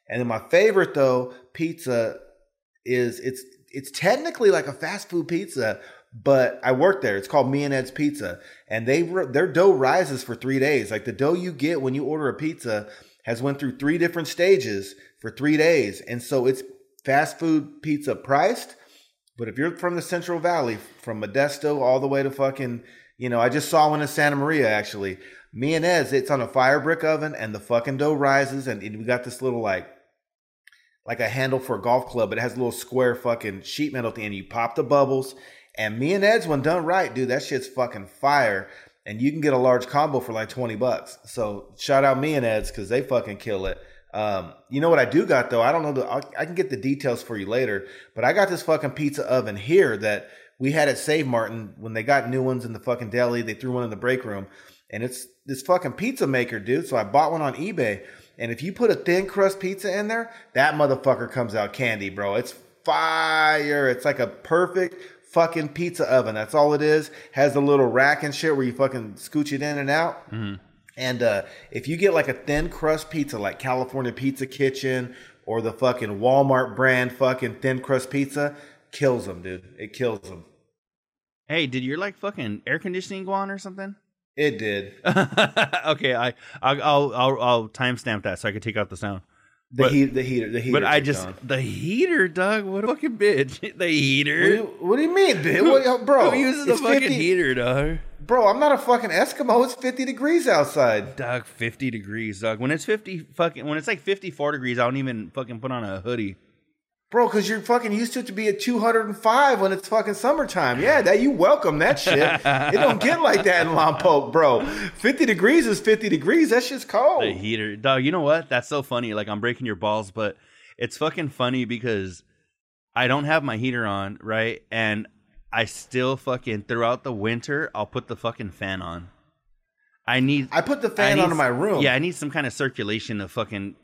And then my favorite though pizza is it's it's technically like a fast food pizza, but I work there. It's called Me and Ed's Pizza, and they their dough rises for three days. Like the dough you get when you order a pizza has went through three different stages for three days, and so it's fast food pizza priced. But if you're from the Central Valley, from Modesto all the way to fucking, you know, I just saw one in Santa Maria actually. Me and Ed's, it's on a fire brick oven, and the fucking dough rises, and we got this little like. like a handle for a golf club, but it has a little square fucking sheet metal thing, and you pop the bubbles. And Me and Ed's, when done right, dude, that shit's fucking fire. And you can get a large combo for like twenty bucks. So shout out Me and Ed's because they fucking kill it. Um, you know what I do got though? I don't know. The, I'll, I can get the details for you later, but I got this fucking pizza oven here that we had at Save Martin when they got new ones in the fucking deli. They threw one in the break room, and it's this fucking pizza maker, dude. So I bought one on eBay. And if you put a thin crust pizza in there, that motherfucker comes out candy, bro. It's fire. It's like a perfect fucking pizza oven. That's all it is. Has a little rack and shit where you fucking scooch it in and out. Mm-hmm. And uh, if you get like a thin crust pizza, like California Pizza Kitchen or the fucking Walmart brand fucking thin crust pizza, kills them, dude. It kills them. Hey, did your like fucking air conditioning go on or something? It did. Okay, I I'll I'll I'll, I'll timestamp that so I can take out the sound. The but, heat, the heater, the heater. But I just on. the heater, Doug. What a fucking bitch. The heater. What do you, what do you mean, bitch? What, bro, who uses the fucking fifty heater, Doug? Bro, I'm not a fucking Eskimo. It's fifty degrees outside. Doug, fifty degrees, Doug. When it's fifty fucking, when it's like fifty-four degrees, I don't even fucking put on a hoodie. Bro, because you're fucking used to it to be at two hundred five when it's fucking summertime. Yeah, that you welcome that shit. It don't get like that in Lompoc, bro. fifty degrees is fifty degrees. That shit's cold. The heater. Dog, you know what? That's so funny. Like, I'm breaking your balls, but it's fucking funny because I don't have my heater on, right? And I still fucking, throughout the winter, I'll put the fucking fan on. I need... I put the fan on in my room. Yeah, I need some kind of circulation of fucking...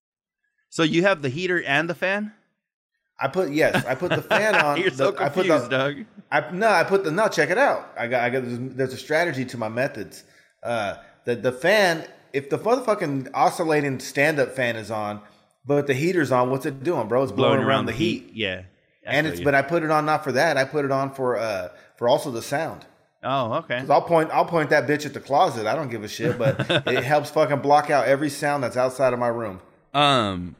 So you have the heater and the fan? I put yes. I put the fan on. You're so the, confused, I put the, Doug. I no. I put the no. Check it out. I got. I got. There's, there's a strategy to my methods. Uh, the the fan. If the motherfucking oscillating stand up fan is on, but the heater's on, what's it doing, bro? It's blowing, blowing around, around the heat. heat. Yeah. And it's. You. But I put it on not for that. I put it on for uh for also the sound. Oh, okay. Because I'll point. I'll point that bitch at the closet. I don't give a shit. But it helps fucking block out every sound that's outside of my room. Um.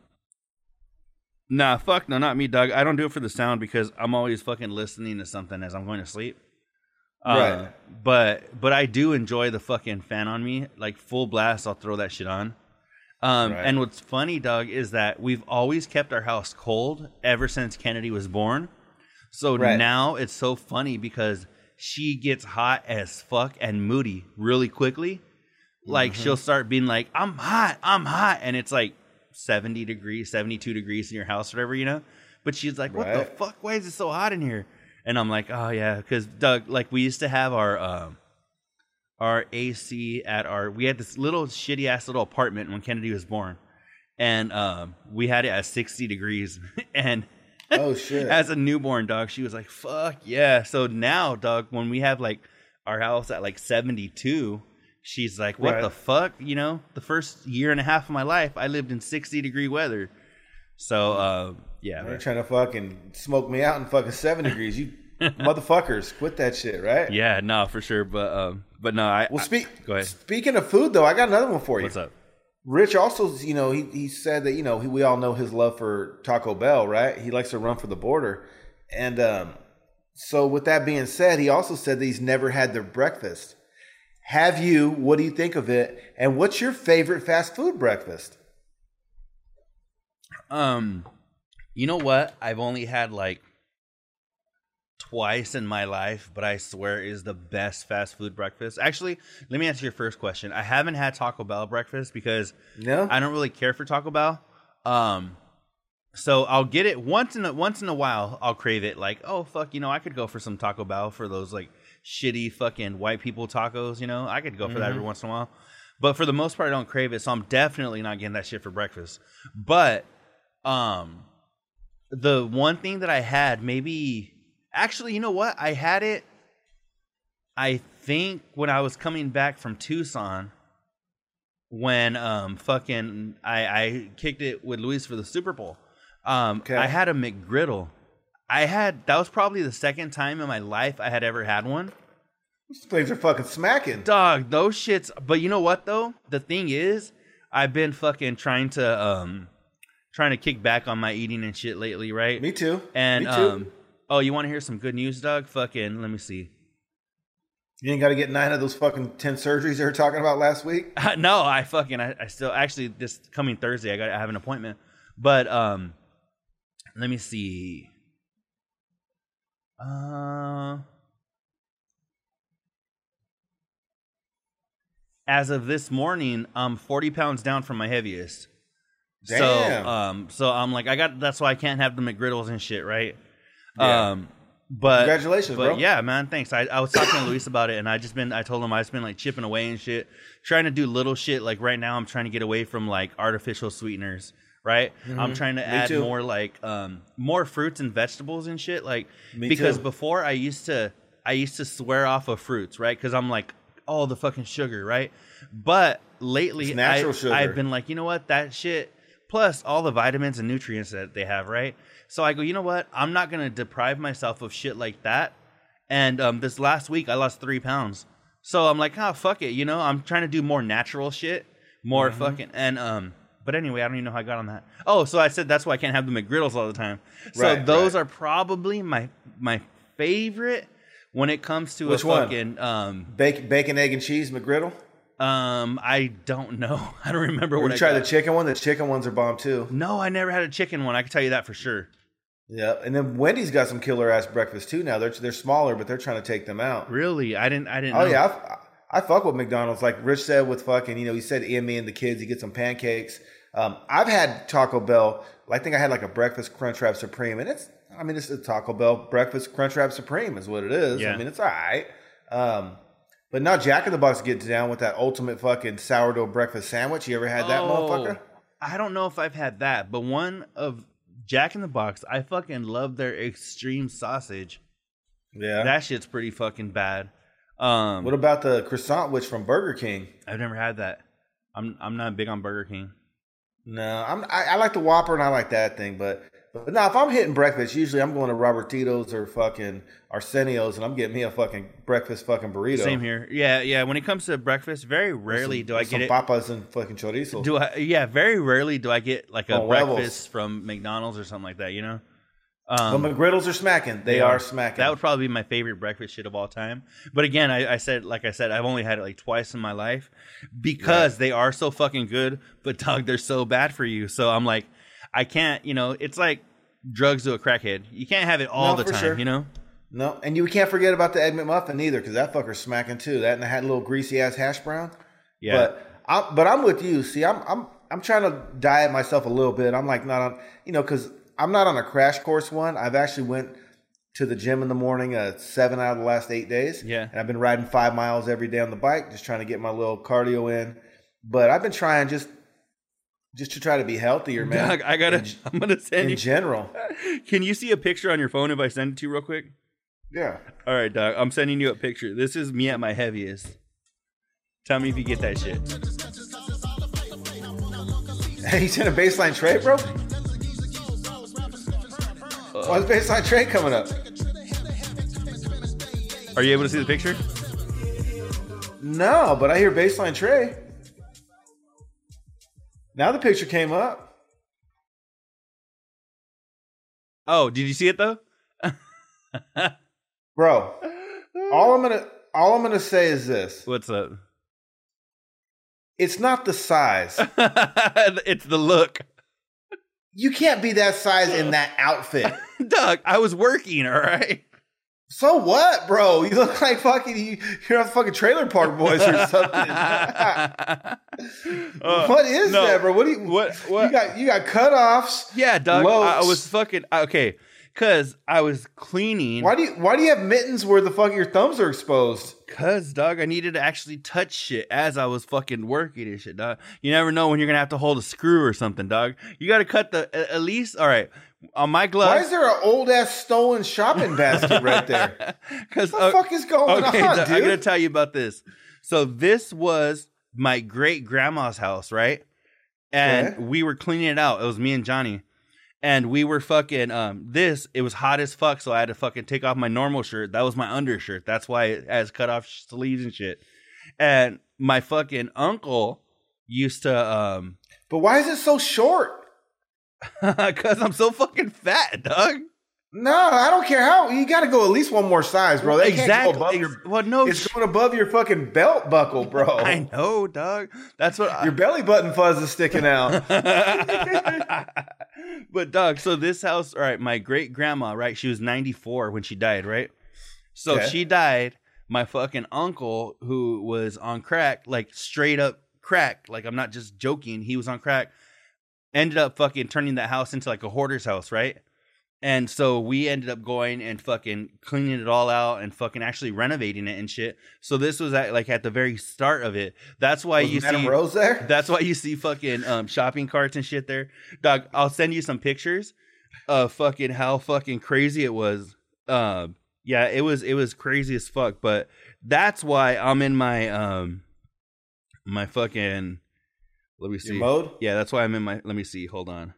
Nah, fuck no, not me, Doug. I don't do it for the sound because I'm always fucking listening to something as I'm going to sleep. Uh, right. But but I do enjoy the fucking fan on me, like full blast. I'll throw that shit on. Um, right. And what's funny, Doug, is that we've always kept our house cold ever since Kennedy was born. So right. now it's so funny because she gets hot as fuck and moody really quickly. Like mm-hmm. she'll start being like, "I'm hot, I'm hot," and it's like seventy degrees, seventy-two degrees in your house, whatever, you know? But she's like, what right. the fuck? Why is it so hot in here? And I'm like, oh, yeah, because, Doug, like, we used to have our um, our A C at our, we had this little shitty-ass little apartment when Kennedy was born. And um, we had it at sixty degrees. And oh, shit. As a newborn, dog, she was like, fuck, yeah. So now, Doug, when we have, like, our house at, like, seventy-two, she's like, what right. the fuck? You know, the first year and a half of my life, I lived in sixty degree weather. So, uh, yeah. You're trying to fucking smoke me out in fucking seven degrees. You motherfuckers, quit that shit, right? Yeah, no, for sure. But, um, but no, I. Well, speak. I, go ahead. Speaking of food, though, I got another one for you. What's up? Rich also, you know, he, he said that, you know, he, we all know his love for Taco Bell, right? He likes to run for the border. And um, so with that being said, he also said that he's never had their breakfast. Have you? What do you think of it? And what's your favorite fast food breakfast? Um, you know what? I've only had like twice in my life, but I swear is the best fast food breakfast. Actually, let me answer your first question. I haven't had Taco Bell breakfast because no? I don't really care for Taco Bell. Um, so I'll get it once in a, once in a while. I'll crave it. Like, oh fuck, you know, I could go for some Taco Bell for those like shitty fucking white people tacos, you know, I could go for mm-hmm. that every once in a while. But for the most part, I don't crave it, so I'm definitely not getting that shit for breakfast. But um, the one thing that I had, maybe, actually, you know what? I had it, I think, when I was coming back from Tucson, when um fucking I, I kicked it with Luis for the Super Bowl. Um, Okay. I had a McGriddle. I had that was probably the second time in my life I had ever had one. These things are fucking smacking. Dog, those shits. But you know what though? The thing is, I've been fucking trying to um trying to kick back on my eating and shit lately, right? Me too. And Me too. um oh, you want to hear some good news, dog? Fucking let me see. You ain't got to get nine of those fucking ten surgeries they were talking about last week. No, I fucking I, I still actually this coming Thursday I got I have an appointment. But um let me see. Uh As of this morning, I'm forty pounds down from my heaviest. Damn. So um so I'm like I got that's why I can't have the McGriddles and shit, right? Yeah. Um But Congratulations, but bro. yeah, man, thanks. I, I was talking to Luis about it, and I just been I told him I just been like chipping away and shit, trying to do little shit. Like right now, I'm trying to get away from like artificial sweeteners. Right, Mm-hmm. I'm trying to add too. more like um more fruits and vegetables and shit. Like Me because too. before I used to I used to swear off of fruits, right? Because I'm like all the fucking sugar, right? But lately, It's natural I, sugar. I've been like, you know what, that shit plus all the vitamins and nutrients that they have, right? So I go, you know what? I'm not going to deprive myself of shit like that. And um, this last week, I lost three pounds. So I'm like, oh, fuck it. You know, I'm trying to do more natural shit, more Mm-hmm. fucking. And, um, but anyway, I don't even know how I got on that. Oh, so I said that's why I can't have the McGriddles all the time. So Right, those right. are probably my my favorite when it comes to Which a one? fucking. Um, Bacon, bacon, egg, and cheese McGriddle. um, I don't know. I don't remember Or what you I try got. the chicken one. The chicken ones are bomb too. No, I never had a chicken one. I can tell you that for sure. Yeah, and then Wendy's got some killer ass breakfast too. Now they're they're smaller, but they're trying to take them out. Really, I didn't. I didn't. Oh know. yeah, I, I fuck with McDonald's. Like Rich said with fucking, you know, he said in me and the kids, he gets some pancakes. Um, I've had Taco Bell. I think I had like a breakfast Crunchwrap Supreme, and it's, I mean, it's a Taco Bell breakfast Crunchwrap Supreme is what it is. Yeah. I mean, it's all right. Um, but now Jack in the Box gets down with that ultimate fucking sourdough breakfast sandwich. You ever had that Oh, motherfucker? I don't know if I've had that, but one of Jack in the Box, I fucking love their extreme sausage. Yeah. That shit's pretty fucking bad. Um, What about the croissant witch from Burger King? I've never had that. I'm I'm not big on Burger King. No, I'm, I, I like the Whopper and I like that thing, but but now if I'm hitting breakfast, usually I'm going to Robertito's or fucking Arsenio's and I'm getting me a fucking breakfast fucking burrito. Same here. Yeah, yeah. When it comes to breakfast, very rarely Some- do I some get it. papas and fucking chorizo. Do I? Yeah, very rarely do I get like a Con huevos. breakfast from McDonald's or something like that. You know. but Um, McGriddles are smacking. They, are smacking. That would probably be my favorite breakfast shit of all time. But again, I, I said, like I said, I've only had it like twice in my life because Right. they are so fucking good. But dog, they're so bad for you. So I'm like, I can't. You know, it's like drugs to a crackhead. You can't have it all No, the for time. sure. You know. No, and you can't forget about the Egg McMuffin either because that fucker's smacking too. That and that little greasy ass hash brown. Yeah. But I'm, but I'm with you. See, I'm I'm I'm trying to diet myself a little bit. I'm like not on, you know, because I'm not on a crash course one. I've actually went to the gym in the morning uh, seven out of the last eight days. Yeah. And I've been riding five miles every day on the bike, just trying to get my little cardio in. But I've been trying just just to try to be healthier, man. Dog, I gotta. In, I'm gonna send in you. general. Can you see a picture on your phone if I send it to you real quick? Yeah. All right, dog. I'm sending you a picture. This is me at my heaviest. Tell me if you get that shit. He's in a baseline trade, bro? Why's baseline trade coming up? Are you able to see the picture? No, but I hear baseline tray. Now the picture came up. Oh, did you see it though? Bro, all I'm gonna all I'm gonna say is this. What's up? It's not the size. It's the look. You can't be that size in that outfit. Doug, I was working, all right? So what, bro? You look like fucking you, you're on fucking Trailer Park Boys or something. Uh, What is no. that, bro? What do you What- what? You got you got cutoffs. Yeah, Doug, I, I Locs. was fucking okay, cause I was cleaning. Why do you why do you have mittens where the fuck your thumbs are exposed? Cause, dog, I needed to actually touch shit as I was fucking working and shit, dog. You never know when you're gonna have to hold a screw or something, dog. You gotta cut the at at least. All right, on my Why gloves. is there an old ass stolen shopping basket right there? Because What the fuck is going okay, on, Doug, dude? I'm gonna tell you about this. So this was my great grandma's house, right? And Yeah. we were cleaning it out. It was me and Johnny. And we were fucking, um, this, it was hot as fuck, so I had to fucking take off my normal shirt. That was my undershirt. That's why it has cut off sleeves and shit. And my fucking uncle used to, um, But why is it so short? because I'm so fucking fat, dog. No, I don't care how. You got to go at least one more size, bro. That Exactly. Can't go above your, Well, no, it's sh- going above your fucking belt buckle, bro. I know, dog. That's what I, Your belly button fuzz is sticking out. But dog, so this house, all right, my great grandma, right? She was ninety-four when she died, right? So Okay. she died. My fucking uncle, who was on crack, like straight up crack, like I'm not just joking, he was on crack, ended up fucking turning that house into like a hoarder's house, right? And so we ended up going and fucking cleaning it all out and fucking actually renovating it and shit. So this was at, like at the very start of it. That's why Was you Madame see Rose there? That's why you see fucking um, shopping carts and shit there. Dog, I'll send you some pictures of fucking how fucking crazy it was. Um, yeah, it was it was crazy as fuck. But that's why I'm in my um my fucking let me see Your mode? Yeah, that's why I'm in my. Let me see. Hold on.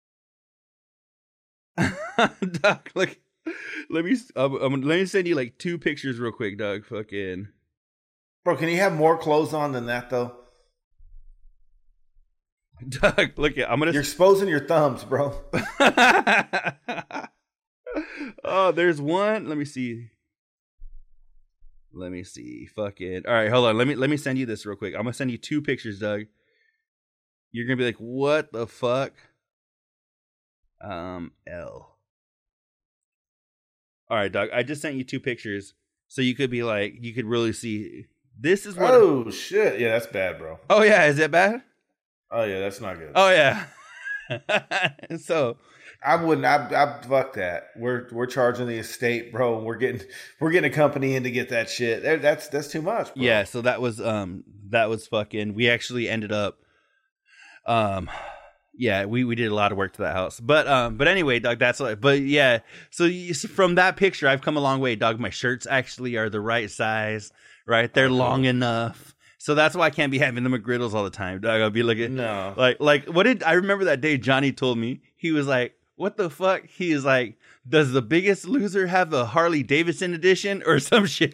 Doc, look. Let me. Um, um, let me send you like two pictures real quick, Doug. Fucking. Bro, can you have more clothes on than that, though? Doug, look at. I'm gonna. You're exposing your thumbs, bro. Oh, there's one. Let me see. Let me see. Fucking. All right, hold on. Let me let me send you this real quick. I'm gonna send you two pictures, Doug. You're gonna be like, what the fuck? Um, L. All right, Doug. I just sent you two pictures, so you could be like, you could really see. This is what. Oh, shit. Yeah, that's bad, bro. Oh yeah, is it bad? Oh, yeah, that's not good. Oh yeah. So. I wouldn't. I, I fuck that. We're we're charging the estate, bro. And we're getting we're getting a company in to get that shit. That- That's that's too much, bro. Yeah, so that was um that was fucking. We actually ended up, um, yeah, we, we did a lot of work to that house. But um, but anyway, dog, that's like, but yeah. So you, from that picture, I've come a long way, dog. My shirts actually are the right size, right? They're long enough. So that's why I can't be having the McGriddles all the time, dog. I'll be looking No. like like what did I remember that day? Johnny told me he was like, "What the fuck?" He is like, "Does The Biggest Loser have a Harley Davidson edition or some shit?"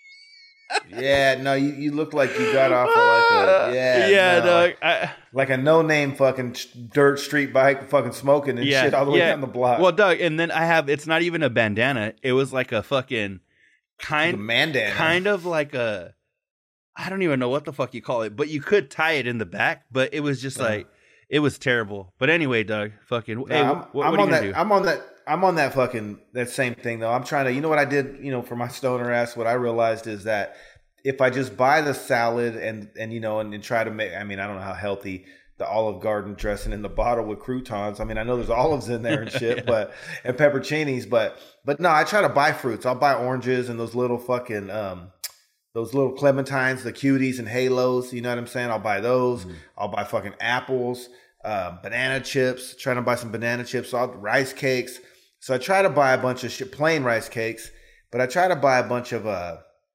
Yeah, no, you, you look like you got off of like a yeah, yeah, no. dog. I, like a no name fucking sh- dirt street bike, fucking smoking and yeah, shit all the way yeah. down the block. Well, Doug, and then I have. It's not even a bandana. It was like a fucking the kind, mandana, kind of like a. I don't even know what the fuck you call it, but you could tie it in the back. But it was just Yeah. like it was terrible. But anyway, Doug, fucking. No, hey, I'm, what, what I'm are you on gonna that. do? I'm on that. I'm on that fucking that same thing though. I'm trying to. You know what I did? You know, for my stoner ass, what I realized is that if I just buy the salad and and you know and, and try to make. I mean, I don't know how healthy the Olive Garden dressing in the bottle with croutons. I mean, I know there's olives in there and shit, Yeah. but and pepperoncinis, but but no, I try to buy fruits. I'll buy oranges and those little fucking um those little clementines, the cuties and halos. You know what I'm saying? I'll buy those. Mm-hmm. I'll buy fucking apples, uh, banana chips. Trying to buy some banana chips. I'll, rice cakes. So I try to buy a bunch of shit, plain rice cakes, but I try to buy a bunch of uh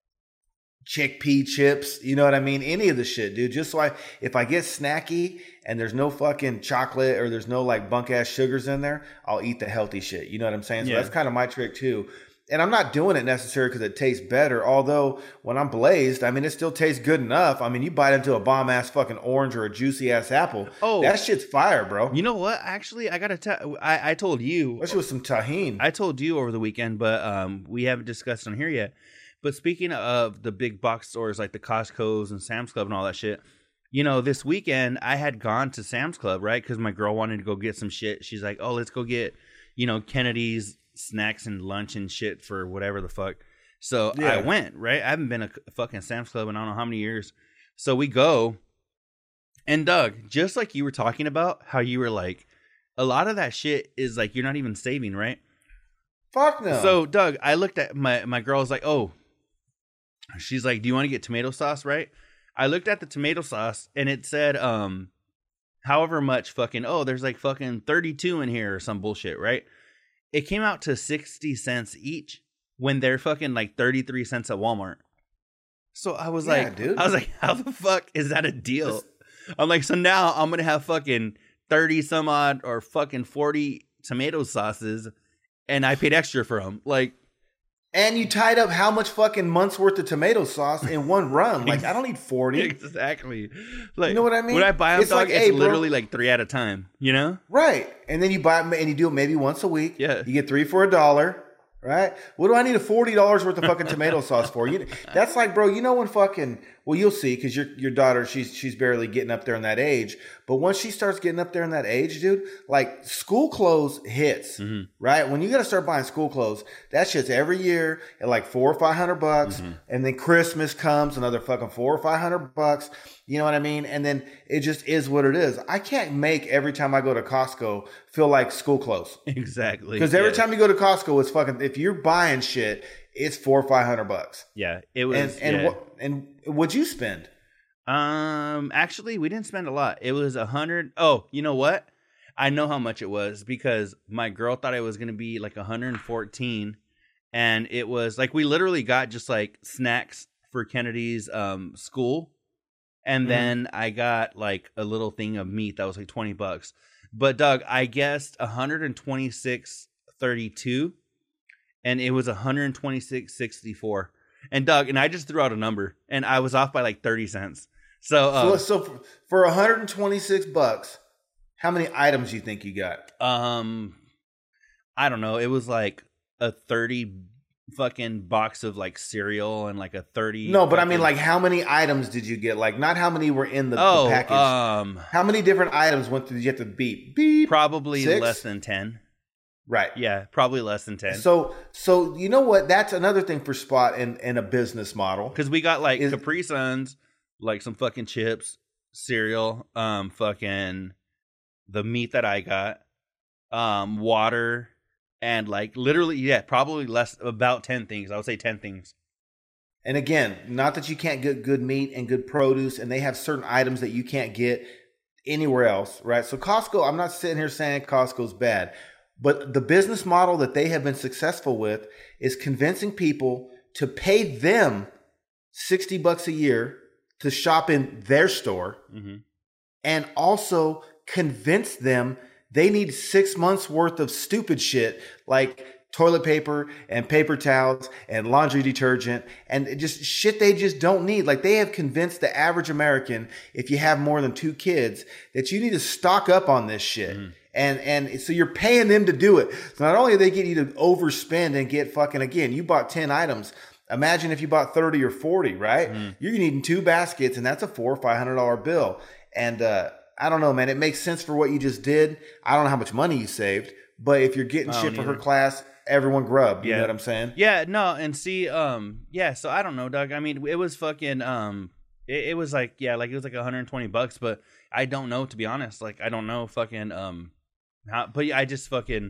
chickpea chips. You know what I mean? Any of the shit, dude. Just so I, if I get snacky and there's no fucking chocolate or there's no like bunk ass sugars in there, I'll eat the healthy shit. You know what I'm saying? So Yeah. that's kind of my trick too. And I'm not doing it necessarily because it tastes better. Although when I'm blazed, I mean, it still tastes good enough. I mean, you bite into a bomb ass fucking orange or a juicy ass apple. Oh. that shit's fire, bro. You know what? Actually, I gotta tell. I I told you. Especially with some tahini. I told you over the weekend, but um, we haven't discussed on here yet. But speaking of the big box stores like the Costco's and Sam's Club and all that shit, you know, this weekend I had gone to Sam's Club, right? Because my girl wanted to go get some shit. She's like, "Oh, let's go get, you know, Kennedy's snacks and lunch and shit for whatever the fuck." So Yeah. I went, right? I haven't been a fucking Sam's Club in I don't know how many years. So we go, and Doug, just like you were talking about, how you were like, a lot of that shit is like you're not even saving, right? Fuck no. So, Doug, I looked at my my girl's like, "Oh," she's like, "Do you want to get tomato sauce?" Right? I looked at the tomato sauce and it said, um, however much fucking. Oh, there's like fucking thirty-two in here or some bullshit, right? It came out to sixty cents each when they're fucking like thirty-three cents at Walmart. So I was Yeah, like, dude. I was like, how the fuck is that a deal? I'm like, so now I'm gonna have fucking thirty some odd or fucking forty tomato sauces, and I paid extra for them. Like, And you tied up how much fucking months worth of tomato sauce in one run? Like, I don't need forty. exactly. Like, You know what I mean? When I buy them, It's dog, like, it's hey, bro. literally like three at a time. You know? Right. And then you buy them and you do it maybe once a week. Yeah. You get three for a dollar. Right? What do I need a forty dollars worth of fucking tomato sauce for? You, that's like, bro, you know when fucking, well, you'll see because your your daughter, she's she's barely getting up there in that age. But once she starts getting up there in that age, dude, like school clothes hits, Mm-hmm. right? When you got to start buying school clothes, that shit's every year at like four or five hundred bucks. Mm-hmm. And then Christmas comes, another fucking four or five hundred bucks. You know what I mean? And then it just is what it is. I can't make every time I go to Costco feel like school clothes. Exactly. Because every yeah. time you go to Costco, it's fucking. If you're buying shit, it's four or five hundred bucks. Yeah, it was. And and yeah. what and what'd you spend? Um, actually, we didn't spend a lot. It was a hundred. Oh, you know what? I know how much it was because my girl thought it was gonna be like one hundred fourteen, and it was like we literally got just like snacks for Kennedy's um school, and Mhm. then I got like a little thing of meat that was like twenty bucks. But Doug, I guessed one hundred twenty-six thirty-two, and it was one hundred twenty-six sixty-four. And Doug, and I just threw out a number, and I was off by like thirty cents. So, uh, so, so for, for one hundred twenty-six bucks, how many items you think you got? um, I don't know. It was like a thirty fucking box of like cereal and like a thirty. No, but I mean, fucking- like, how many items did you get? Like, not how many were in the, oh, the package. um, how many different items went through? Did you have to beep beep? probably Six? less than ten. Right. Yeah, probably less than ten. So, so you know what? That's another thing for Spot in, in a business model. Because we got like Is- Capri Suns, like some fucking chips, cereal, um, fucking the meat that I got, um, water, and like literally, yeah, probably less, about ten things. I would say ten things. And again, not that you can't get good meat and good produce, and they have certain items that you can't get anywhere else, right? So Costco, I'm not sitting here saying Costco's bad, but the business model that they have been successful with is convincing people to pay them sixty bucks a year to shop in their store, Mm-hmm. and also convince them they need six months worth of stupid shit like toilet paper and paper towels and laundry detergent and it just shit they just don't need. Like, they have convinced the average American, if you have more than two kids, that you need to stock up on this shit. Mm-hmm. And and so you're paying them to do it. So not only do they get you to overspend and get fucking, again, you bought ten items. Imagine if you bought thirty or forty, right? Mm-hmm. You're needing two baskets, and that's a four or five hundred dollar bill. And uh, I don't know, man. It makes sense for what you just did. I don't know how much money you saved, but if you're getting I shit don't for her either. class, everyone grub. You Yeah. know what I'm saying? Yeah, no, and see, um, yeah, so I don't know, Doug. I mean, it was fucking, um, it, it was like, yeah, like it was like one hundred twenty bucks, but I don't know, to be honest. Like, I don't know, fucking, um, how, but I just fucking,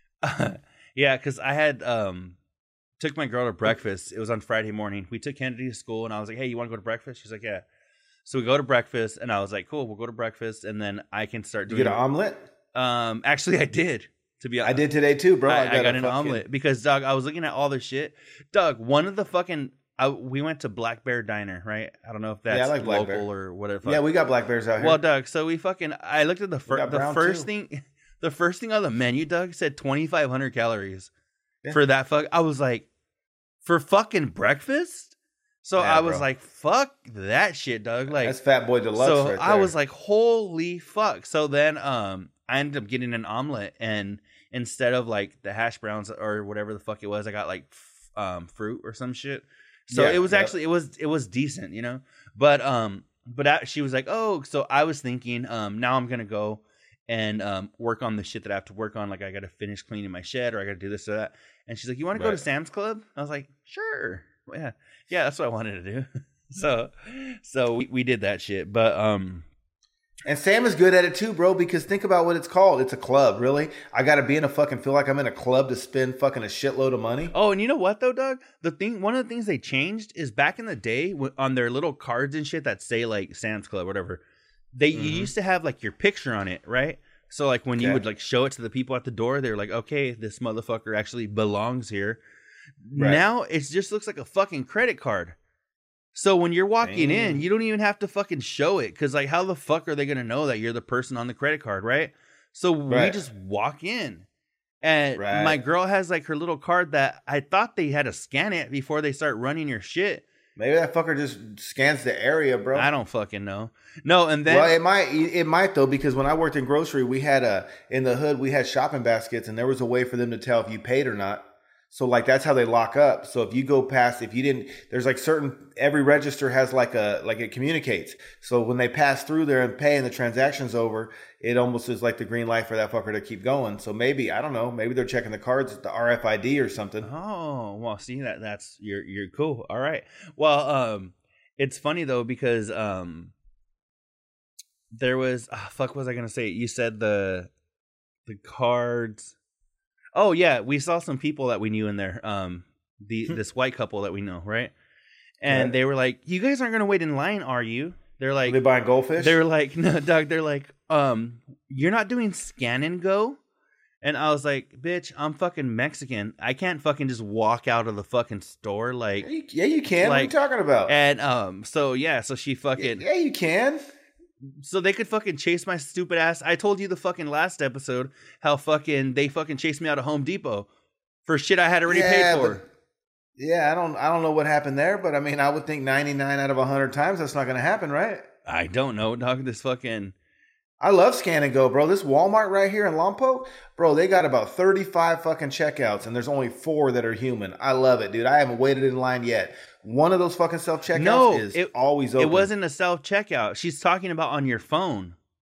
yeah, because I had, um, took my girl to breakfast. It was on Friday morning. We took Kennedy to school, and I was like, hey, you want to go to breakfast? She's like, yeah. So we go to breakfast, and I was like, cool, we'll go to breakfast, and then I can start You doing get an omelet? Um, actually, I did, to be honest. I did today too, bro. I, I got, a an fucking- omelet because, Doug, I was looking at all this shit. Doug, one of the fucking, I, we went to Black Bear Diner, right? I don't know if that's Yeah, I like Black local Bear. or whatever. Yeah, we got black bears out here. Well, Doug, so we fucking, I looked at the We first, got the brown, first too. thing, the first thing on the menu, Doug, said twenty-five hundred calories Yeah. for that fuck. I was like, for fucking breakfast? So Yeah, I was bro. like, fuck that shit, Doug. Like, That's Fat Boy Deluxe so right there. I was like, holy fuck. So then um I ended up getting an omelet, and instead of like the hash browns or whatever the fuck it was, I got like f- um fruit or some shit. So Yeah, it was yep. actually it was it was decent, you know. But um but I, she was like, "Oh, so I was thinking um now I'm going to go and um work on the shit that I have to work on, like I got to finish cleaning my shed, or I got to do this or that." And she's like, "You want to go Right. to Sam's Club?" I was like, "Sure." Well, yeah. Yeah, that's what I wanted to do. so so we, we did that shit. But um And Sam is good at it too, bro, because think about what it's called. It's a club, really. I got to be in a fucking, feel like I'm in a club to spend fucking a shitload of money. Oh, and you know what though, Doug? The thing, one of the things they changed is back in the day w- on their little cards and shit that say like Sam's Club, whatever. They you Mhm. used to have like your picture on it, right? So like when you Okay. would like show it to the people at the door, they were like, okay, this motherfucker actually belongs here. Right. Now it just looks like a fucking credit card. So when you're walking Damn. in, you don't even have to fucking show it. Because, like, how the fuck are they going to know that you're the person on the credit card, right? So Right. we just walk in. And Right. my girl has, like, her little card that I thought they had to scan it before they start running your shit. Maybe that fucker just scans the area, bro. I don't fucking know. No, and then... Well, it might, it might though, because when I worked in grocery, we had a in the hood, we had shopping baskets, and there was a way for them to tell if you paid or not. So like that's how they lock up. So if you go past, if you didn't, there's like certain every register has like a like it communicates. So when they pass through there and pay and the transaction's over, it almost is like the green light for that fucker to keep going. So maybe I don't know, maybe they're checking the cards, the R F I D or something. Oh, well, see that that's you're you're cool. All right. Well, um, it's funny though because um, there was oh, fuck. What was I gonna say? You said the the cards. Oh yeah, we saw some people that we knew in there. Um, the this white couple that we know, right? And Right. they were like, "You guys aren't gonna wait in line, are you?" They're Are like, they buying goldfish? They're like, "No, Doug." They're like, "Um, you're not doing scan and go." And I was like, "Bitch, I'm fucking Mexican. I can't fucking just walk out of the fucking store like." yeah, you, yeah, you can. like- what are you talking about? And um, so yeah, so she fucking. yeah, you can. So they could fucking chase my stupid ass. I told you the fucking last episode how fucking they fucking chased me out of Home Depot for shit I had already Yeah, paid for. but- Yeah, I don't, I don't know what happened there, but I mean, I would think ninety-nine out of one hundred times that's not going to happen, right? I don't know, dog. This fucking I love Scan and Go, bro. This Walmart right here in Lompoc, bro, they got about thirty-five fucking checkouts, and there's only four that are human. I love it, dude. I haven't waited in line yet. One of those fucking self checkouts No, is it- always open. it wasn't a self checkout. She's talking about on your phone.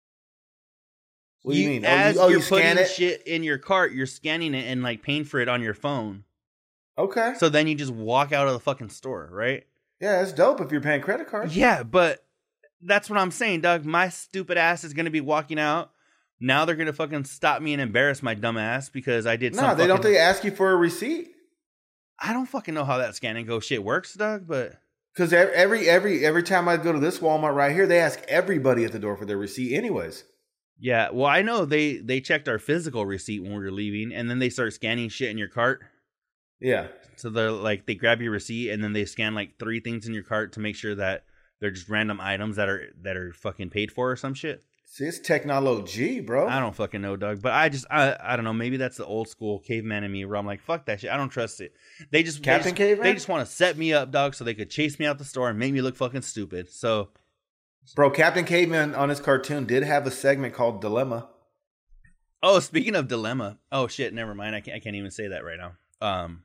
What do you mean? Oh, As you, oh, you're you scan putting it? shit in your cart, you're scanning it and like paying for it on your phone. Okay. So then you just walk out of the fucking store, right? Yeah, it's dope if you're paying credit card. Yeah, but that's what I'm saying, Doug. My stupid ass is gonna be walking out. Now they're gonna fucking stop me and embarrass my dumb ass because I did. No, some they don't. fucking- They ask you for a receipt I don't fucking know how that scan and go shit works, Doug. But because every every every time I go to this Walmart right here, they ask everybody at the door for their receipt, anyways. yeah, well, I know they they checked our physical receipt when we were leaving, and then they start scanning shit in your cart. Yeah. So they're like, they grab your receipt and then they scan like three things in your cart to make sure that they're just random items that are that are fucking paid for or some shit. See, it's technology, bro. I don't fucking know, Doug. But I just, I, I don't know. Maybe that's the old school caveman in me where I'm like, fuck that shit. I don't trust it. They just, Captain they just, Caveman? They just want to set me up, dog, so they could chase me out the store and make me look fucking stupid. So, Bro, Captain Caveman on his cartoon did have a segment called Dilemma. oh, speaking of dilemma. Oh shit, never mind. I can't, I can't even say that right now. Um.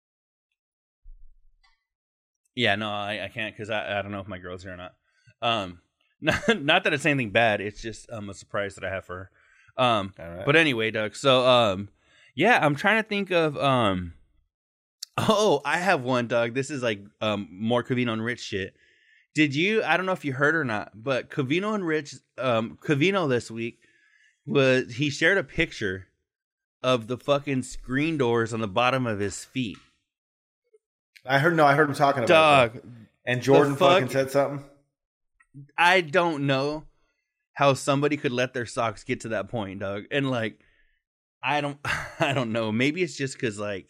Yeah, no, I, I can't because I, I don't know if my girl's here or not. Um, not, not that it's anything bad. It's just um a surprise that I have for her. Um, All right. but anyway, Doug. So um, yeah, I'm trying to think of um. Oh, I have one, Doug. This is like um more Covino and Rich shit. Did you? I don't know if you heard or not, but Covino and Rich, um, Covino this week was he shared a picture of the fucking screen doors on the bottom of his feet. I heard no, I heard him talking about it. Dog, And Jordan the fuck- fucking said something. I don't know how somebody could let their socks get to that point, Doug. And like, I don't, I don't know. Maybe it's just because like,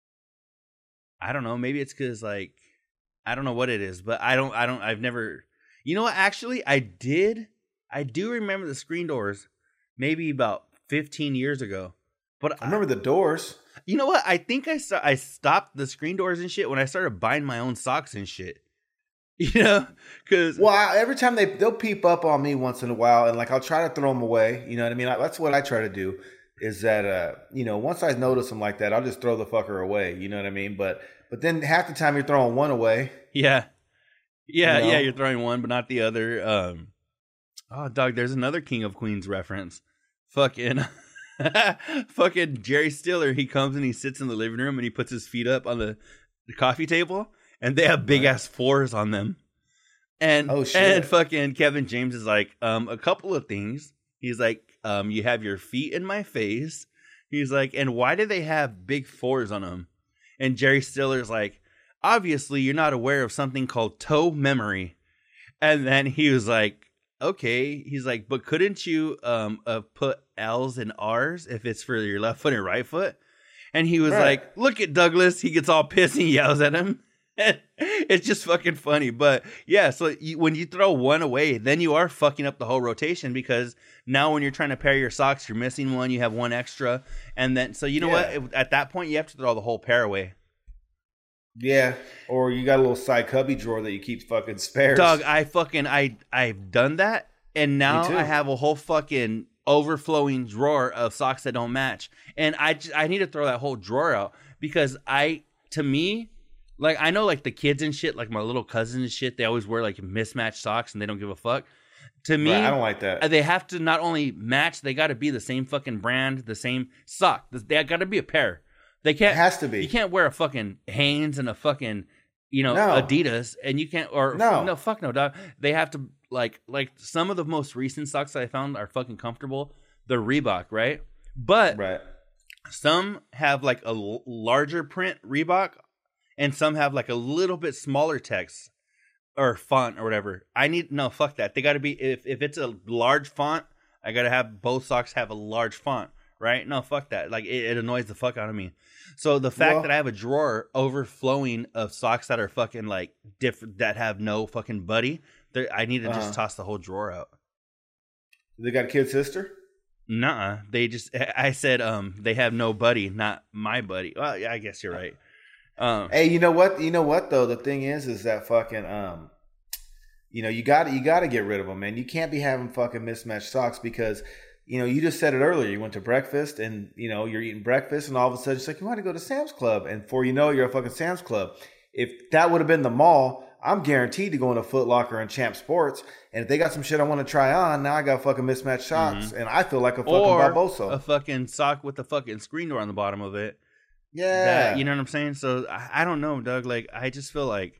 I don't know. Maybe it's because like, I don't know what it is, but I don't, I don't, I've never, you know what? Actually, I did, I do remember the screen doors maybe about fifteen years ago. But I remember the doors. You know what? I think I st- I stopped the screen doors and shit when I started buying my own socks and shit. You know, because Well, I, every time they they'll peep up on me once in a while, and like I'll try to throw them away. You know what I mean? I, that's what I try to do. Is that uh, you know, once I notice them like that, I'll just throw the fucker away. You know what I mean? But but then half the time you're throwing one away. yeah, yeah, You know? yeah. You're throwing one, but not the other. Um, oh, dog. There's another King of Queens reference. Fucking, fucking Jerry Stiller. He comes and he sits in the living room and he puts his feet up on the, the coffee table, and they have big Right. ass fours on them. And Oh, shit. and fucking Kevin James is like, um, a couple of things. He's like, um, you have your feet in my face. He's like, and why do they have big fours on them? And Jerry Stiller's like, obviously you're not aware of something called toe memory. And then he was like, okay. He's like, but couldn't you um uh, put L's and R's if it's for your left foot and right foot? And he was Right. like, look at Douglas. He gets all pissed and he yells at him. It's just fucking funny. But yeah, so you, when you throw one away, then you are fucking up the whole rotation because now when you're trying to pair your socks, you're missing one, you have one extra. And then, so you know Yeah. what? At that point, you have to throw the whole pair away. Yeah, or you got a little side cubby drawer that you keep fucking spares. Dog, I fucking, I, I've done that. And now too. I have a whole fucking overflowing drawer of socks that don't match. And I, j- I need to throw that whole drawer out because I, to me, like, I know, like, the kids and shit, like, my little cousins and shit, they always wear, like, mismatched socks and they don't give a fuck. To me, Right, I don't like that. they have to not only match, they got to be the same fucking brand, the same sock. They got to be a pair. They can't. It has to be. You can't wear a fucking Hanes and a fucking, you know, No. Adidas, and you can't, or, No. no, fuck no, dog. They have to, like, like, some of the most recent socks that I found are fucking comfortable. They're Reebok, right? But Right. some have, like, a l- larger print Reebok, and some have like a little bit smaller text or font or whatever. I need no fuck that. They got to be if if it's a large font, I got to have both socks have a large font, right? No, fuck that. Like it, it annoys the fuck out of me. So the fact Well- that I have a drawer overflowing of socks that are fucking like different that have no fucking buddy, there- I need to Uh-huh. just toss the whole drawer out. They got a kid sister? Nuh-uh. They just I said um they have no buddy, not my buddy. Well, yeah, I guess you're right. Um, Hey, you know what? You know what though? The thing is, is that fucking um, you know, you got to you got to get rid of them, man. You can't be having fucking mismatched socks because, you know, you just said it earlier. You went to breakfast and you know you're eating breakfast, and all of a sudden it's like you want to go to Sam's Club, and before you know it, you're a fucking Sam's Club. If that would have been the mall, I'm guaranteed to go into Foot Locker and Champ Sports, and if they got some shit I want to try on, now I got fucking mismatched socks, and I feel like a fucking or Barbosa. a fucking sock with a fucking screen door on the bottom of it. Yeah, That, you know what I'm saying? So I, I don't know, Doug. Like I just feel like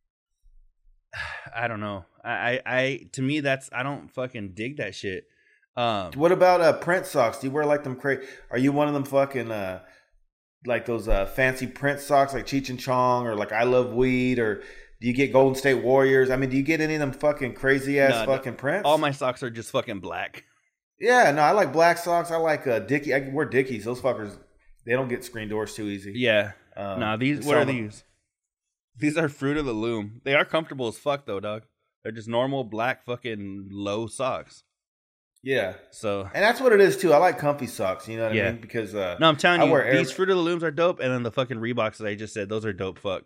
I don't know. I, I, I to me that's I don't fucking dig that shit. Um, What about uh print socks? Do you wear like them crazy? Are you one of them fucking uh like those uh fancy print socks like Cheech and Chong or like I Love Weed, or do you get Golden State Warriors? I mean, do you get any of them fucking crazy ass No, fucking prints? all my socks are just fucking black. Yeah, no, I like black socks. I like uh Dickie. I wear Dickies. Those fuckers, they don't get screen doors too easy. Yeah. Um, Nah, these so what are I'm- these? These are Fruit of the Loom. They are comfortable as fuck though, dog. They're just normal black fucking low socks. Yeah, So and that's what it is too. I like comfy socks. You know what Yeah. I mean? Because uh, no, I'm telling I you, wear Air- these Fruit of the Looms are dope, and then the fucking Reeboks that I just said, those are dope. Fuck.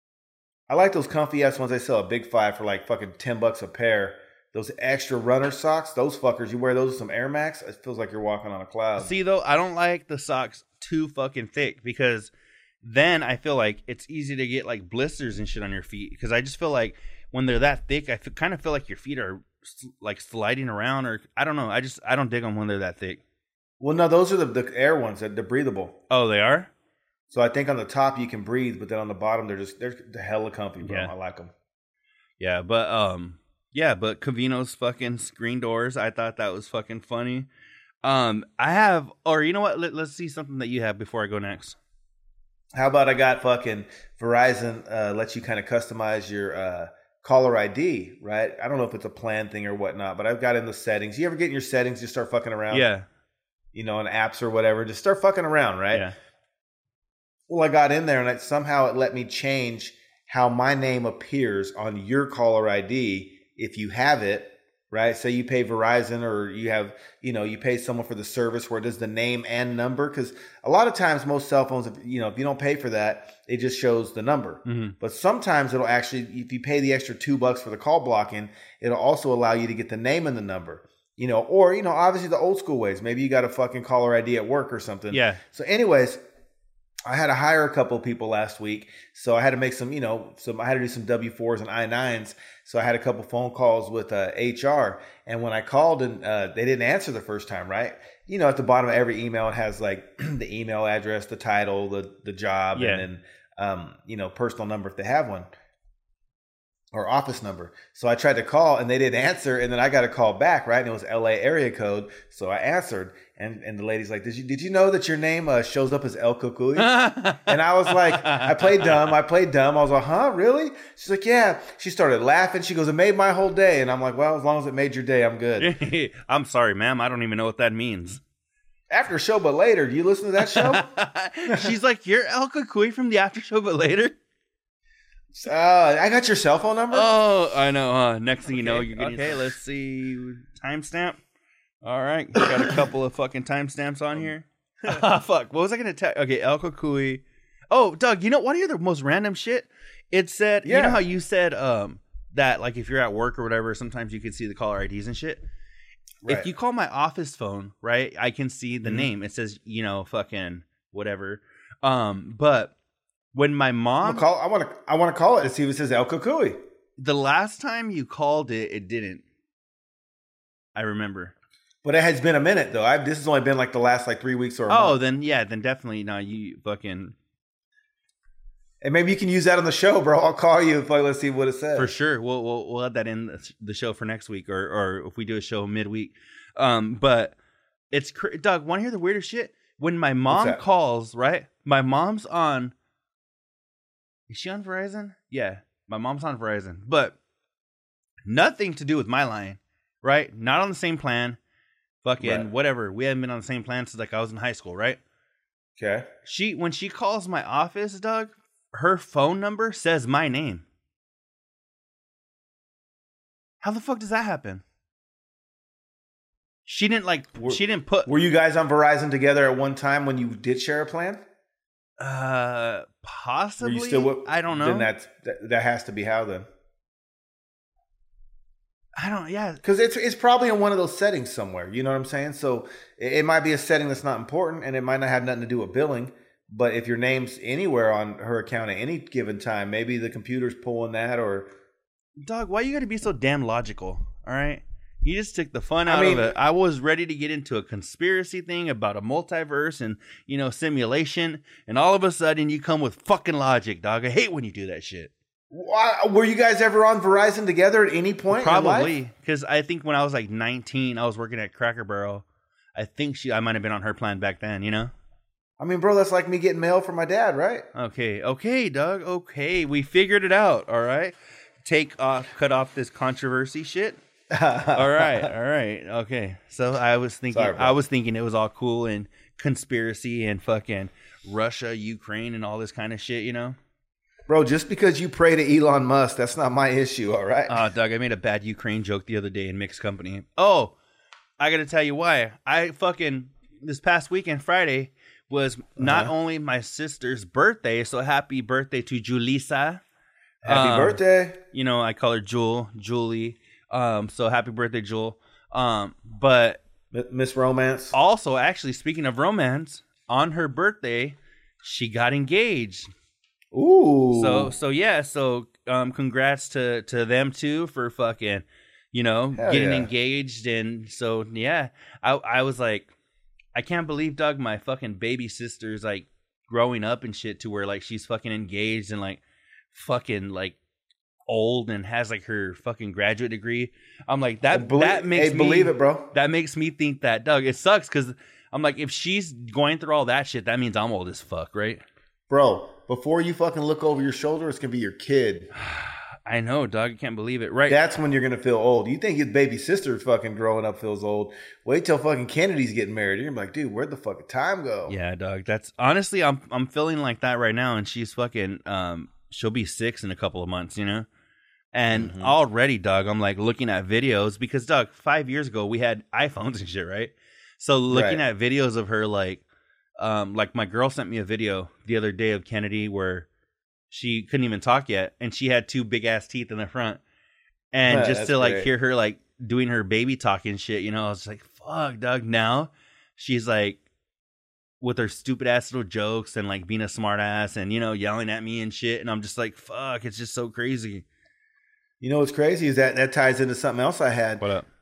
I like those comfy ass ones they sell at Big Five for like fucking ten bucks a pair. Those extra runner socks, those fuckers, you wear those with some Air Max, it feels like you're walking on a cloud. See though, I don't like the socks too fucking thick because then I feel like it's easy to get like blisters and shit on your feet. Because I just feel like when they're that thick, I f- kind of feel like your feet are s- like sliding around, or I don't know. I just I don't dig them when they're that thick. Well, no, those are the, the air ones, they're, they're breathable. Oh, they are. So I think on the top you can breathe, but then on the bottom they're just they're the hella comfy, bro. Yeah. I like them. Yeah, but um, yeah, but Covino's fucking screen doors. I thought that was fucking funny. Um, I have, or you know what? Let, let's see something that you have before I go next. How about I got fucking Verizon uh, lets you kind of customize your uh, caller I D, right? I don't know if it's a plan thing or whatnot, but I've got in the settings. You ever get in your settings, just start fucking around? Yeah, You know, in apps or whatever, just start fucking around, right? yeah. Well, I got in there and it, somehow it let me change how my name appears on your caller I D if you have it, right? Say you pay Verizon or you have, you know, you pay someone for the service where it does the name and number. Because a lot of times most cell phones, if, you know, if you don't pay for that, it just shows the number. Mhm. But sometimes it'll actually, if you pay the extra two bucks for the call blocking, it'll also allow you to get the name and the number. You know, or, you know, obviously the old school ways. Maybe you got a fucking caller I D at work or something. Yeah. So anyways, I had to hire a couple of people last week. So I had to make some, you know, some, I had to do some W fours and I nines. So I had a couple phone calls with uh, H R. And when I called and uh, they didn't answer the first time, right? You know, at the bottom of every email, it has like the email address, the title, the, the job, Yeah. and then, um, you know, personal number if they have one. Or office number. So I tried to call and they didn't answer, and then I got a call back, right? And it was L A area code. So I answered, and, and the lady's like, "Did you did you know that your name uh, shows up as El Cucuy?" And I was like, I played dumb. I played dumb. I was like, "Huh, really?" She's like, "Yeah." She started laughing. She goes, "It made my whole day." And I'm like, "Well, as long as it made your day, I'm good." I'm sorry, ma'am. I don't even know what that means. After show, but later. Do you listen to that show? She's like, "You're El Cucuy from the after show, but later." Uh, I got your cell phone number. Oh, I know. Huh? Next thing you know, Okay, you're getting. okay. Okay, let's see. Timestamp. All right, got a couple of fucking timestamps on here. Ah, fuck. What was I gonna tell? Okay, El Cucuy. Oh, Doug, you know what? Are the most random shit? It said, you Yeah. know how you said um that like if you're at work or whatever, sometimes you can see the caller I Ds and shit. Right. If you call my office phone, right, I can see the Mhm. name. It says, you know, fucking whatever. Um, but when my I'm mom, gonna call. I want to. I want to call it and see if it says El Cucuy. the last time you called it, it didn't. I remember. But it has been a minute though. I've, this has only been like the last like three weeks or. A Oh, month. then yeah, then definitely no. You fucking And maybe you can use that on the show, bro. I'll call you if like let's see what it says. for sure. We'll we'll we'll add that in the- the show for next week, or or if we do a show midweek. Um, but it's cr- Doug. Want to hear the weirdest shit? When my mom that? calls, right? My mom's on. Is she on Verizon? Yeah, my mom's on Verizon, but nothing to do with my line, right? Not on the same plan. Fucking Right. whatever. We haven't been on the same plan since like I was in high school, right? Okay. She when she calls my office, Doug, her phone number says my name. How the fuck does that happen? She didn't like. Were- she didn't put. Were you guys on Verizon together at one time when you did share a plan? Uh, Were possibly. you still? with- I don't know. Then that's that, that has to be how then. I don't. Yeah. Because it's it's probably in one of those settings somewhere. You know what I'm saying? So it, it might be a setting that's not important, and it might not have nothing to do with billing. But if your name's anywhere on her account at any given time, maybe the computer's pulling that, or Dog, why you got to be so damn logical? All right. You just took the fun I out mean- of it. I was ready to get into a conspiracy thing about a multiverse and, you know, simulation. And all of a sudden you come with fucking logic, dog. I hate when you do that shit. Why- were you guys ever on Verizon together at any point? in life? Probably. Because I think when I was like nineteen, I was working at Cracker Barrel. I think she, I might have been on her plan back then, you know? I mean, bro, that's like me getting mail from my dad, right? Okay. Okay, Doug. Okay. We figured it out. All right. Take off, cut off this controversy shit. all right, all right, okay. So I was thinking, Sorry, bro. I was thinking it was all cool and conspiracy and fucking Russia, Ukraine, and all this kind of shit, you know? Bro, just because you pray to Elon Musk, that's not my issue, all right? Oh, Doug, I made a bad Ukraine joke the other day in mixed company. Oh, I got to tell you why. I fucking this past weekend, Friday, was not Uh-huh. only my sister's birthday. So happy birthday to Julissa. Happy Um, birthday. You know, I call her Jewel, Julie. Um, so happy birthday, Jewel. Um, but M- Miss Romance. also, actually, speaking of romance, on her birthday, she got engaged. Ooh. So, so yeah. So, um, congrats to to them too for fucking, you know, Hell getting yeah. engaged. And so, yeah, I I was like, I can't believe, Doug, my fucking baby sister's like growing up and shit to where like she's fucking engaged and like fucking like old and has like her fucking graduate degree. I'm like that. Belie- that makes hey, me believe it, bro. That makes me think that, Doug, it sucks because I'm like, if she's going through all that shit, that means I'm old as fuck, right? Bro, before you fucking look over your shoulder, it's going to be your kid. I know, Doug. I can't believe it. Right. That's when you're going to feel old. You think his baby sister fucking growing up feels old. Wait till fucking Kennedy's getting married. You're going to be like, dude, where'd the fucking time go? Yeah, Doug. That's honestly, I'm I'm feeling like that right now, and she's fucking um, she'll be six in a couple of months, you know. And Mhm. already, Doug, I'm like looking at videos because, Doug, five years ago we had iPhones and shit, right? So looking Right. at videos of her, like, um, like my girl sent me a video the other day of Kennedy where she couldn't even talk yet, and she had two big ass teeth in the front, and Yeah, just that's to like great. hear her like doing her baby talking shit, you know, I was like, fuck, Doug. Now she's like with her stupid ass little jokes and like being a smart ass and, you know, yelling at me and shit, and I'm just like, fuck, it's just so crazy. You know what's crazy is that that ties into something else I had. What up?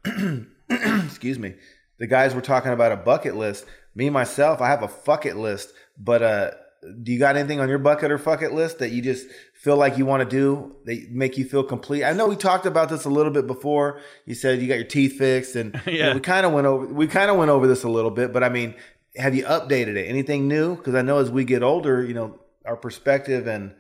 Excuse me. The guys were talking about a bucket list. Me, myself, I have a fuck it list. But uh, do you got anything on your bucket or fuck it list that you just feel like you want to do that make you feel complete? I know we talked about this a little bit before. You said you got your teeth fixed, and you know, Yeah. we kind of went over we kind of went over this a little bit. But I mean, have you updated it? Anything new? Because I know as we get older, you know, our perspective and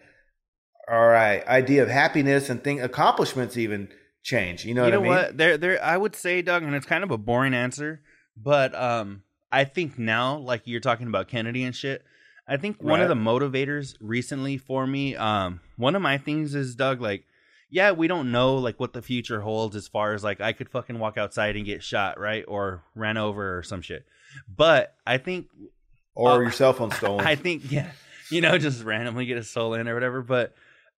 our uh, idea of happiness and thing accomplishments even change. You know You what know I mean? what? There, there. I would say, Doug, and it's kind of a boring answer, but um, I think now, like you're talking about Kennedy and shit, I think one right. of the motivators recently for me, um, one of my things is, Doug, like, yeah, we don't know like what the future holds as far as like I could fucking walk outside and get shot, right? Or ran over or some shit. But I think or uh, your cell phone stolen. I think yeah, you know, just randomly get a stolen or whatever. But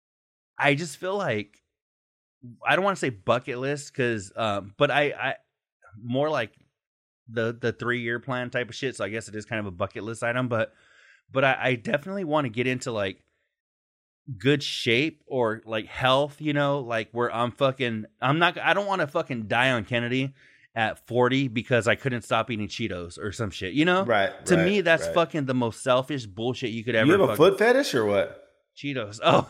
I just feel like I don't want to say bucket list because, um, but I, I more like the the three year plan type of shit. So I guess it is kind of a bucket list item. But but I, I definitely want to get into like good shape or like health, you know, like where I'm fucking I'm not I don't want to fucking die on Kennedy at forty because I couldn't stop eating Cheetos or some shit, you know? Right. To right, me, that's right. fucking the most selfish bullshit you could ever. You have a fucking... foot fetish or what? Cheetos. Oh,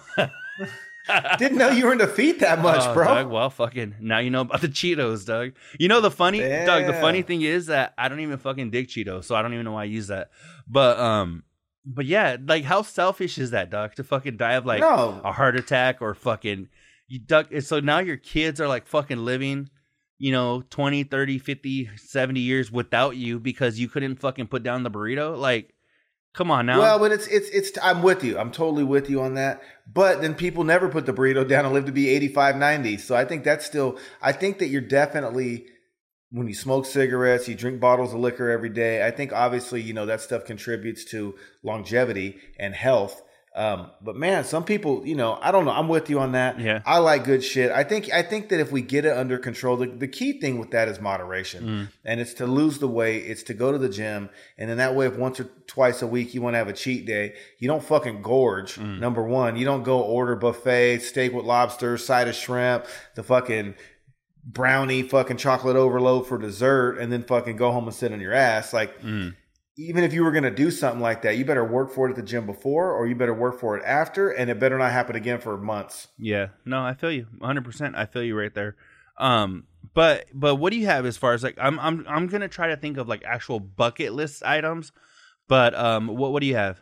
didn't know you were into feet that much, oh, bro. Doug, well, fucking now you know about the Cheetos, Doug. You know the funny, Damn. Doug. The funny thing is that I don't even fucking dig Cheetos, so I don't even know why I use that. But um. But yeah, like how selfish is that, Doc, to fucking die of like no. a heart attack or fucking you duck. So now your kids are like fucking living, you know, twenty, thirty, fifty, seventy years without you because you couldn't fucking put down the burrito. Like, come on now. Well, but it's, it's, it's, I'm with you. I'm totally with you on that. But then people never put the burrito down and live to be eighty-five, ninety. So I think that's still, I think that you're definitely, when you smoke cigarettes, you drink bottles of liquor every day. I think obviously, you know, that stuff contributes to longevity and health. Um, but man, some people, you know, I don't know. I'm with you on that. Yeah. I like good shit. I think, I think that if we get it under control, the, the key thing with that is moderation. Mm. And it's to lose the weight. It's to go to the gym. And then that way, if once or twice a week you want to have a cheat day, you don't fucking gorge. Mm. Number one, you don't go order buffet, steak with lobster, side of shrimp, the fucking brownie fucking chocolate overload for dessert and then fucking go home and sit on your ass. Like, mm. even if you were going to do something like that, you better work for it at the gym before or you better work for it after, and it better not happen again for months. Yeah. No, I feel you one hundred percent. I feel you right there. Um, but, but what do you have as far as like, I'm, I'm, I'm going to try to think of like actual bucket list items, but, um, what, what do you have?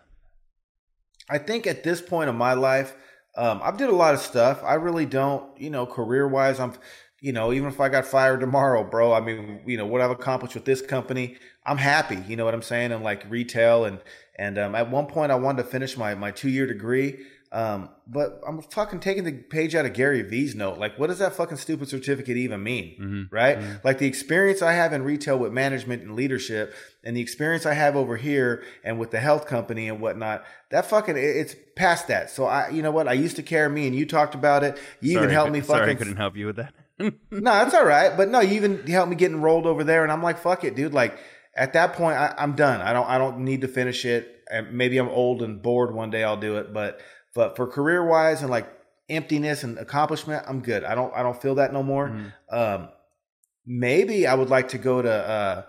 I think at this point in my life, um, I've did a lot of stuff. I really don't, you know, career wise, I'm, you know, even if I got fired tomorrow, bro, I mean, you know, what I've accomplished with this company, I'm happy. You know what I'm saying? And like retail and, and, um, at one point I wanted to finish my, my two year degree. Um, but I'm fucking taking the page out of Gary Vee's note. Like, what does that fucking stupid certificate even mean? Mm-hmm. Right? Mm-hmm. Like the experience I have in retail with management and leadership and the experience I have over here and with the health company and whatnot, that fucking, it's past that. So I, you know what? I used to care. Me and you talked about it. You sorry, even helped me fucking. Sorry, I couldn't help you with that. No, that's all right. But no, you even helped me get enrolled over there. And I'm like, fuck it, dude. Like at that point, I, I'm done. I don't, I don't need to finish it. And maybe I'm old and bored. One day I'll do it. But, but for career wise and like emptiness and accomplishment, I'm good. I don't, I don't feel that no more. Mm-hmm. Um, maybe I would like to go to, uh,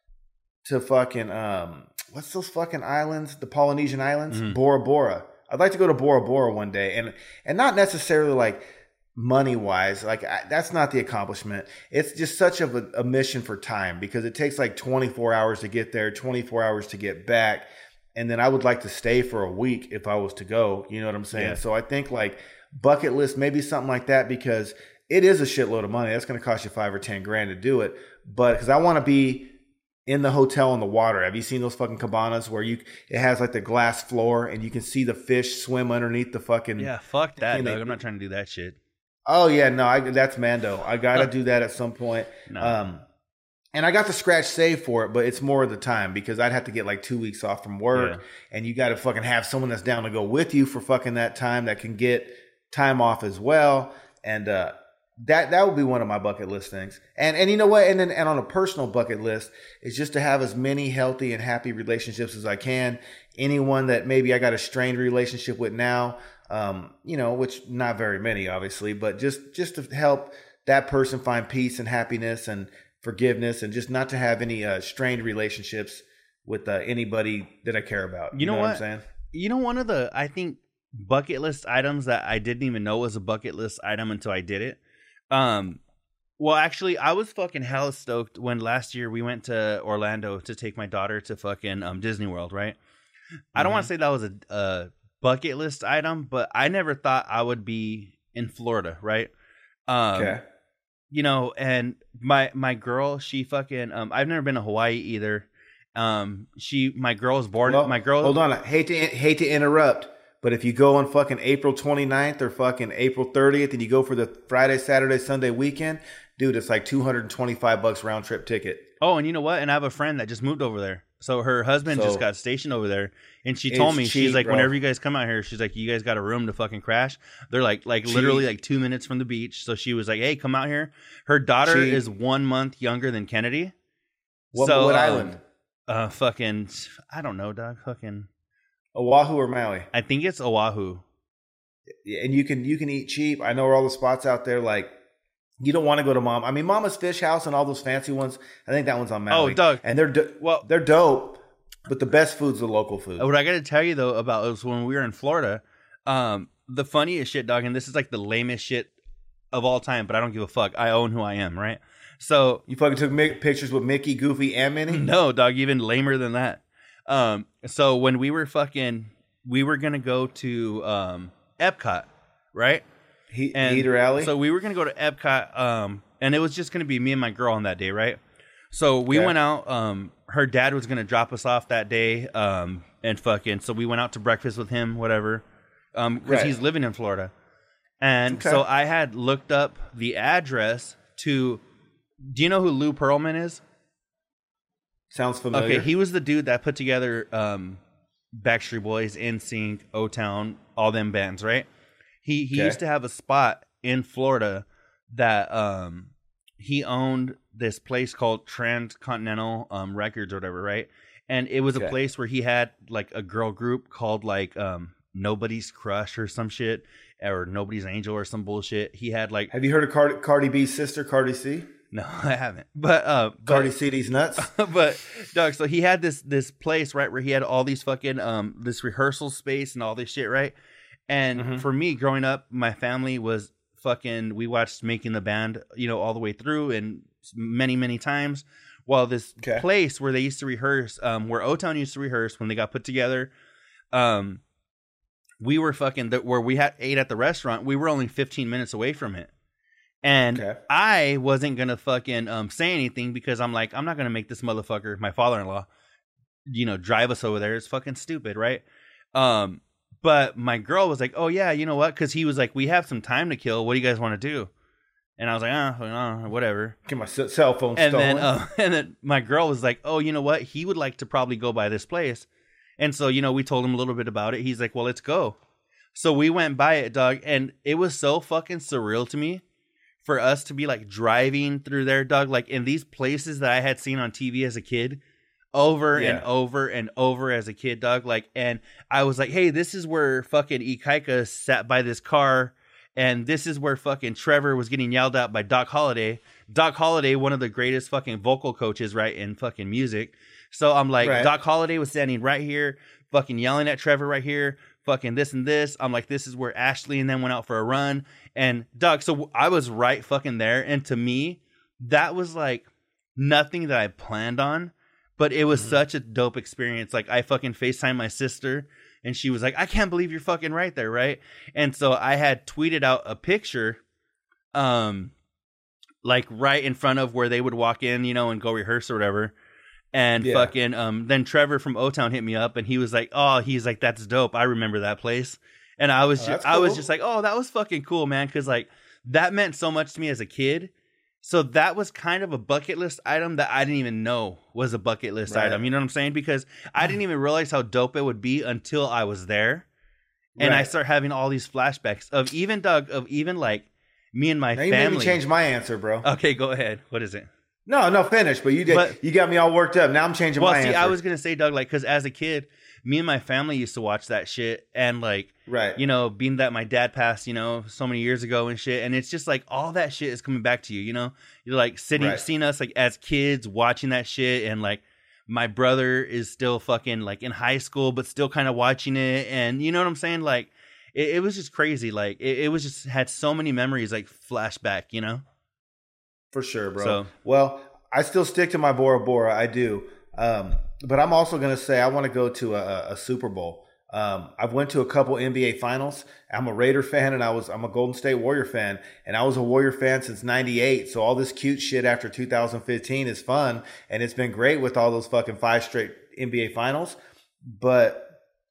to fucking, um, what's those fucking islands? The Polynesian islands, mm-hmm. Bora Bora. I'd like to go to Bora Bora one day and, and not necessarily like, money wise, like I, that's not the accomplishment. It's just such of a, a mission for time because it takes like twenty-four hours to get there, twenty-four hours to get back. And then I would like to stay for a week if I was to go, you know what I'm saying? Yeah. So I think like bucket list, maybe something like that, because it is a shitload of money. That's going to cost you five or ten grand to do it. But because I want to be in the hotel on the water. Have you seen those fucking cabanas where you it has like the glass floor and you can see the fish swim underneath the fucking yeah? Fuck that, Doug. I'm not trying to do that shit. Oh yeah, no, I, that's Mando. I gotta do that at some point. No. Um, and I got the scratch save for it, but it's more of the time because I'd have to get like two weeks off from work, yeah. and you got to fucking have someone that's down to go with you for fucking that time that can get time off as well. And uh, that that would be one of my bucket list things. And and you know what? And then and on a personal bucket list is just to have as many healthy and happy relationships as I can. Anyone that maybe I got a strained relationship with now. Um, you know, which not very many, obviously, but just, just to help that person find peace and happiness and forgiveness and just not to have any uh, strained relationships with uh, anybody that I care about. You, you know, know what? what I'm saying? You know, one of the, I think, bucket list items that I didn't even know was a bucket list item until I did it. Um, well, actually, I was fucking hella stoked when last year we went to Orlando to take my daughter to fucking um, Disney World, right? Mm-hmm. I don't want to say that was a... a bucket list item, but I never thought I would be in Florida, right? Um, okay. You know, and my my girl, she fucking um, I've never been to Hawaii either, Um, she, my girl was born. Well, my girl. Hold on. I hate to hate to interrupt, but if you go on fucking April twenty-ninth or fucking April thirtieth, and you go for the Friday, Saturday, Sunday weekend, dude, it's like two hundred twenty-five bucks round trip ticket. Oh, and you know what? And I have a friend that just moved over there. So her husband So, just got stationed over there, and she told it's me, cheap, she's like, bro. whenever you guys come out here, she's like, you guys got a room to fucking crash. They're like, like Cheap. literally like two minutes from the beach. So she was like, hey, come out here. Her daughter Cheap. is one month younger than Kennedy. What, So, what um, island? Uh, fucking, I don't know, dog. Fucking, Oahu or Maui? I think it's Oahu. Yeah, and you can you can eat cheap. I know where all the spots out there. Like, you don't want to go to Mom. I mean, Mama's Fish House and all those fancy ones. I think that one's on Maui. Oh, Doug. And they're do- Well, they're dope, but the best food's the local food. what I got to tell you though about was when we were in Florida, um, the funniest shit, dog, and this is like the lamest shit of all time, but I don't give a fuck. I own who I am, right? So You fucking took mi- pictures with Mickey, Goofy, and Minnie? no, dog, even lamer than that. Um, so when we were fucking, we were gonna go to um Epcot, right? He- And Heater Alley? So we were gonna go to Epcot, um, and it was just gonna be me and my girl on that day, right? So we Okay. went out. Um, her dad was gonna drop us off that day, um, and fucking. So we went out to breakfast with him, whatever, um, because Right. he's living in Florida. And Okay. so I had looked up the address to. Do you know who Lou Pearlman is? Sounds familiar. Okay, he was the dude that put together um, Backstreet Boys, N Sync, O-Town, all them bands, right? He he Okay. used to have a spot in Florida that um, he owned this place called Transcontinental um, Records or whatever, right? And it was Okay. a place where he had like a girl group called like um, Nobody's Crush or some shit, or Nobody's Angel or some bullshit. He had like Have you heard of Cardi, Cardi B's sister, Cardi C? no, I haven't, but uh, but, Cardi C D's nuts? but Doug, so he had this this place, right, where he had all these fucking um this rehearsal space and all this shit, right? And Mhm. for me growing up, my family was fucking we watched Making the Band, you know, all the way through and many, many times. While this Okay. place where they used to rehearse, um, where O-Town used to rehearse when they got put together, um, we were fucking the, where we had ate at the restaurant, we were only fifteen minutes away from it. And Okay. I wasn't gonna fucking um say anything because I'm like, I'm not gonna make this motherfucker, my father-in-law, you know, drive us over there. It's fucking stupid, right? Um, but my girl was like, oh yeah, you know what? Because he was like, we have some time to kill. What do you guys want to do? And I was like, ah, oh, whatever. Get my s- cell phone And stolen. then, uh, and then my girl was like, oh, you know what? He would like to probably go by this place. And so, you know, we told him a little bit about it. He's like, well, let's go. So we went by it, dog, and it was so fucking surreal to me for us to be like driving through there, dog, like in these places that I had seen on T V as a kid, over Yeah. and over and over as a kid, dog. Like, and I was like, hey, this is where fucking Ikaika sat by this car, and this is where fucking Trevor was getting yelled at by Doc Holliday. Doc Holliday, one of the greatest fucking vocal coaches, right, in fucking music. So I'm like, Right. Doc Holliday was standing right here, fucking yelling at Trevor right here, fucking this and this. I'm like, this is where Ashley and them went out for a run. And Doc, so I was right fucking there. And to me, that was like nothing that I planned on, but it was Mhm. such a dope experience. Like I fucking FaceTimed my sister and she was like, I can't believe you're fucking right there, right? And so I had tweeted out a picture, um, like right in front of where they would walk in, you know, and go rehearse or whatever. And Yeah. fucking, um, then Trevor from O-Town hit me up and he was like, oh, he's like, that's dope. I remember that place. And I was Oh, just, that's I was cool. just like, oh, that was fucking cool, man. Cause like that meant so much to me as a kid. So that was kind of a bucket list item that I didn't even know was a bucket list Right. item. You know what I'm saying? Because I didn't even realize how dope it would be until I was there. And I Right. start having all these flashbacks of even Doug, of even like me and my Now you made family. me change my answer, bro. Okay, go ahead. What is it? No, no, finish. But you did. But- you got me all worked up. Now I'm changing Well, my see, answer. I was gonna say, Doug, like, because as a kid, me and my family used to watch that shit, and like, right. you know, being that my dad passed, you know, so many years ago and shit, and it's just like all that shit is coming back to you, you know, you're like sitting, Right. seeing us like as kids watching that shit, and like my brother is still fucking like in high school, but still kind of watching it, and you know what I'm saying, like. It, it was just crazy. Like it, it was just had so many memories, like flashback, you know. For sure, bro. So- Well, I still stick to my Bora Bora. I do. Um, but I'm also going to say I want to go to a, a Super Bowl. Um, I've went to a couple N B A finals. I'm a Raider fan and I was, I'm a Golden State Warrior fan, and I was a Warrior fan since ninety-eight. So all this cute shit after two thousand fifteen is fun. And it's been great with all those fucking five straight N B A finals. But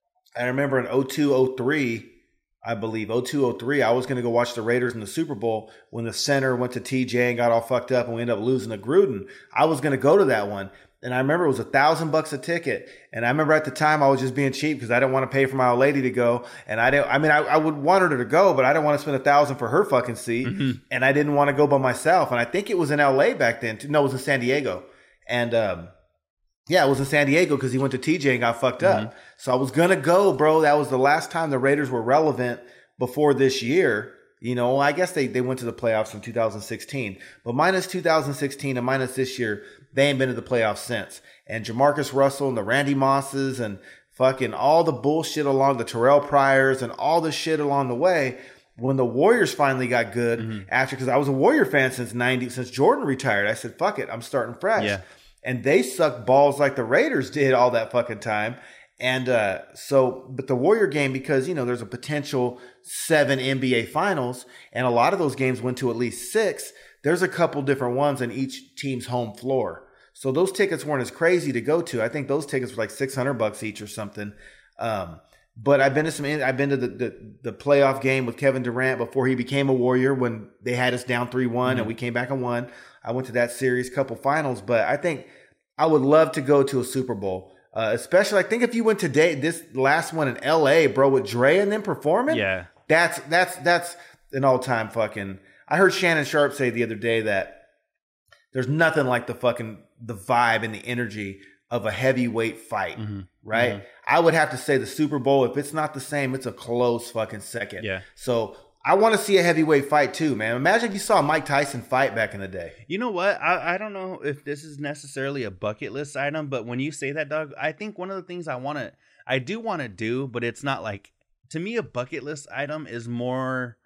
I remember in oh two oh three, I believe oh two oh three, I was going to go watch the Raiders in the Super Bowl when the center went to T J and got all fucked up and we ended up losing to Gruden. I was going to go to that one. And I remember it was a thousand bucks a ticket. And I remember at the time I was just being cheap because I didn't want to pay for my old lady to go. And I didn't, I mean, I, I would want her to go, but I didn't want to spend a thousand for her fucking seat. Mm-hmm. And I didn't want to go by myself. And I think it was in L A back then. No, it was in San Diego. And, um, yeah, it was in San Diego because he went to T J and got fucked up. Mm-hmm. So I was going to go, bro. That was the last time the Raiders were relevant before this year. You know, I guess they, they went to the playoffs in two thousand sixteen. But minus two thousand sixteen and minus this year, they ain't been to the playoffs since. And Jamarcus Russell and the Randy Mosses and fucking all the bullshit along the Terrell Pryors and all the shit along the way. When the Warriors finally got good mm-hmm. after, because I was a Warrior fan since ninety, since Jordan retired, I said, fuck it, I'm starting fresh. Yeah. And they sucked balls like the Raiders did all that fucking time. And uh, so, but the Warrior game, because, you know, there's a potential seven N B A finals, and a lot of those games went to at least six. There's a couple different ones on each team's home floor. So those tickets weren't as crazy to go to. I think those tickets were like six hundred bucks each or something. Um, but I've been to some, I've been to the, the, the playoff game with Kevin Durant before he became a Warrior when they had us down three one mm-hmm. and we came back and won. I went to that series, couple finals, but I think I would love to go to a Super Bowl. Uh, especially, I think if you went today, this last one in L A, bro, with Dre and them performing, yeah, that's that's that's an all time fucking. I heard Shannon Sharp say the other day that there's nothing like the fucking the vibe and the energy of a heavyweight fight, mm-hmm. right? Mm-hmm. I would have to say the Super Bowl. If it's not the same, it's a close fucking second. Yeah. So I want to see a heavyweight fight too, man. Imagine if you saw Mike Tyson fight back in the day. You know what? I, I don't know if this is necessarily a bucket list item, but when you say that, Doug, I think one of the things I want to, I do want to do, but it's not like, to me, a bucket list item is more,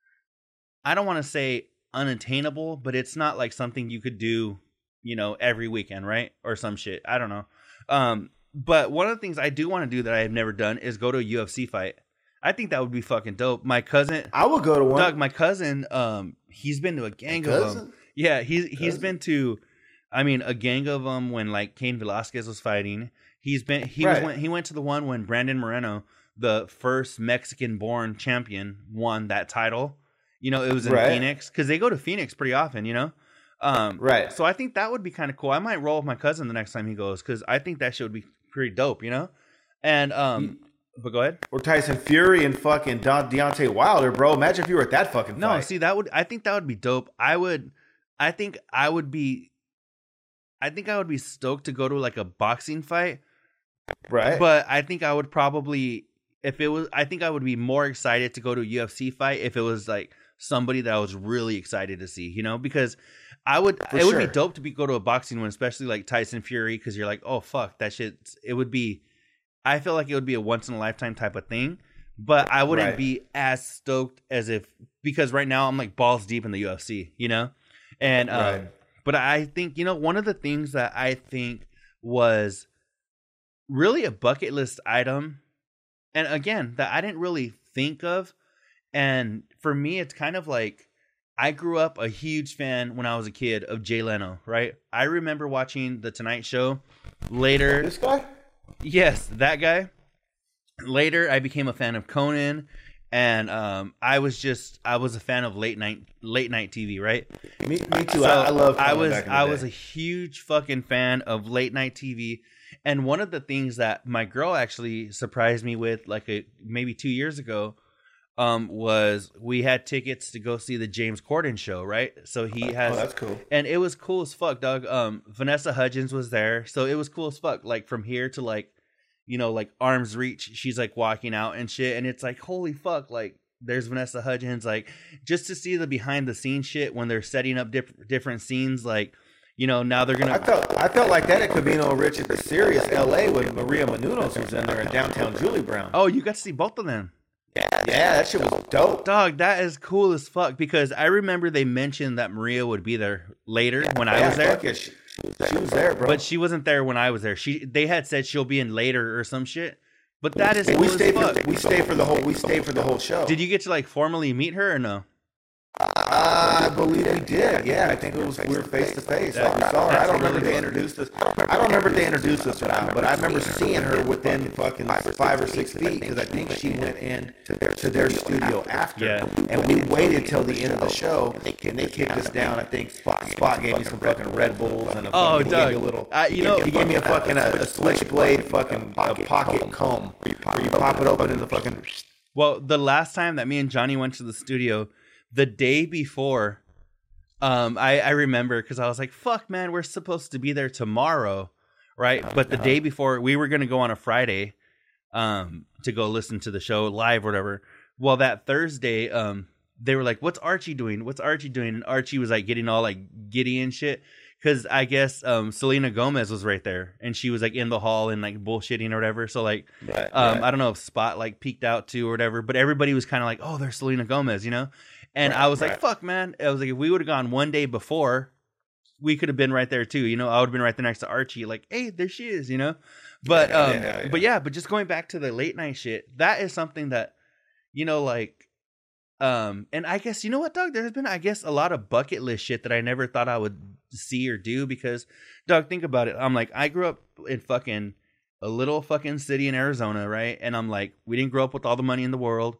I don't want to say unattainable, but it's not like something you could do, you know, every weekend, right? Or some shit. I don't know. Um, but one of the things I do want to do that I have never done is go to a U F C fight. I think that would be fucking dope. My cousin, I would go to one. Doug, my cousin, um, he's been to a gang of them. Yeah, he's cousin? he's been to, I mean, a gang of them when like Cain Velasquez was fighting. He's been he right. was went, he went to the one when Brandon Moreno, the first Mexican-born champion, won that title. You know, it was in right. Phoenix because they go to Phoenix pretty often. You know, um, right. So I think that would be kind of cool. I might roll with my cousin the next time he goes because I think that shit would be pretty dope. You know, and um. He- But go ahead. Or Tyson Fury and fucking De- Deontay Wilder, bro. Imagine if you were at that fucking fight. No, see, that would, I think that would be dope. I would, I think I would be, I think I would be stoked to go to like a boxing fight. Right. But I think I would probably, if it was, I think I would be more excited to go to a U F C fight if it was like somebody that I was really excited to see, you know, because I would, For it sure. would be dope to be go to a boxing one, especially like Tyson Fury, because you're like, oh, fuck, that shit, it would be, I feel like it would be a once in a lifetime type of thing, but I wouldn't right. be as stoked as if, because right now I'm like balls deep in the U F C, you know? And, um, right. but I think, you know, one of the things that I think was really a bucket list item, and again, that I didn't really think of. And for me, it's kind of like, I grew up a huge fan when I was a kid of Jay Leno, right? I remember watching The Tonight Show later. This guy? Yes, that guy. Later, I became a fan of Conan, and um, I was just I was a fan of late night late night T V, right? Me, me too. So I, I love. Conan I was back in the I day. was a huge fucking fan of late night T V, and one of the things that my girl actually surprised me with, like a, maybe two years ago, um, was we had tickets to go see the James Corden show, right? So he has. Oh, that's cool. And it was cool as fuck, Doug. Um, Vanessa Hudgens was there, so it was cool as fuck. Like from here to like, you know, like arm's reach, she's like walking out and shit, and it's like holy fuck, like there's Vanessa Hudgens, like just to see the behind the scenes shit when they're setting up diff- different scenes, like. You know, now they're gonna. I felt I felt like that at Camino Rich at the Sirius L A when Maria Menounos was in there in downtown Julie Brown. Oh, you got to see both of them. Yeah, yeah, that shit was dope. Dog, that is cool as fuck because I remember they mentioned that Maria would be there later when yeah, I was there. Yeah, she, she was there, bro. But she wasn't there when I was there. She they had said she'll be in later or some shit. But that is we cool stay as fuck. for we stay for the whole we stay for the whole show. Did you get to like formally meet her or no? Uh, I believe we did. Yeah, I think it was we were face to face. Like we saw her. I don't remember they introduced us. I don't remember they introduced us or not, but I remember seeing her within fucking five or six feet because I think she went in to their to their studio after, Yeah. and we waited till the end of the show, and they kicked us down. I think Spot gave me some fucking Red Bulls and a Oh, fucking, he Doug, gave me a little. uh, you know- he gave me a fucking a, a switchblade fucking a pocket comb where you pop it open and the fucking. Well, the last time that me and Johnny went to the studio, the day before, um, I, I remember because I was like, fuck, man, we're supposed to be there tomorrow, right? But the day before, we were going to go on a Friday um, to go listen to the show live or whatever. Well, that Thursday, um, they were like, what's Archie doing? What's Archie doing? And Archie was like getting all like giddy and shit. Because I guess um, Selena Gomez was right there, and she was like in the hall and like bullshitting or whatever. So like, Right, um, right. I don't know if Spot like peeked out too or whatever, but everybody was kind of like, "Oh, there's Selena Gomez," you know. And Right, I was right. like, "Fuck, man!" I was like, if we would have gone one day before, we could have been right there too. You know, I would have been right there next to Archie. Like, hey, there she is. You know. But Yeah, um, yeah, yeah. but yeah, but just going back to the late night shit, that is something that, you know, like. Um, and I guess, you know what, Doug, there's been, I guess, a lot of bucket list shit that I never thought I would see or do because, Doug, think about it. I'm like, I grew up in fucking a little fucking city in Arizona, right? And I'm like, we didn't grow up with all the money in the world.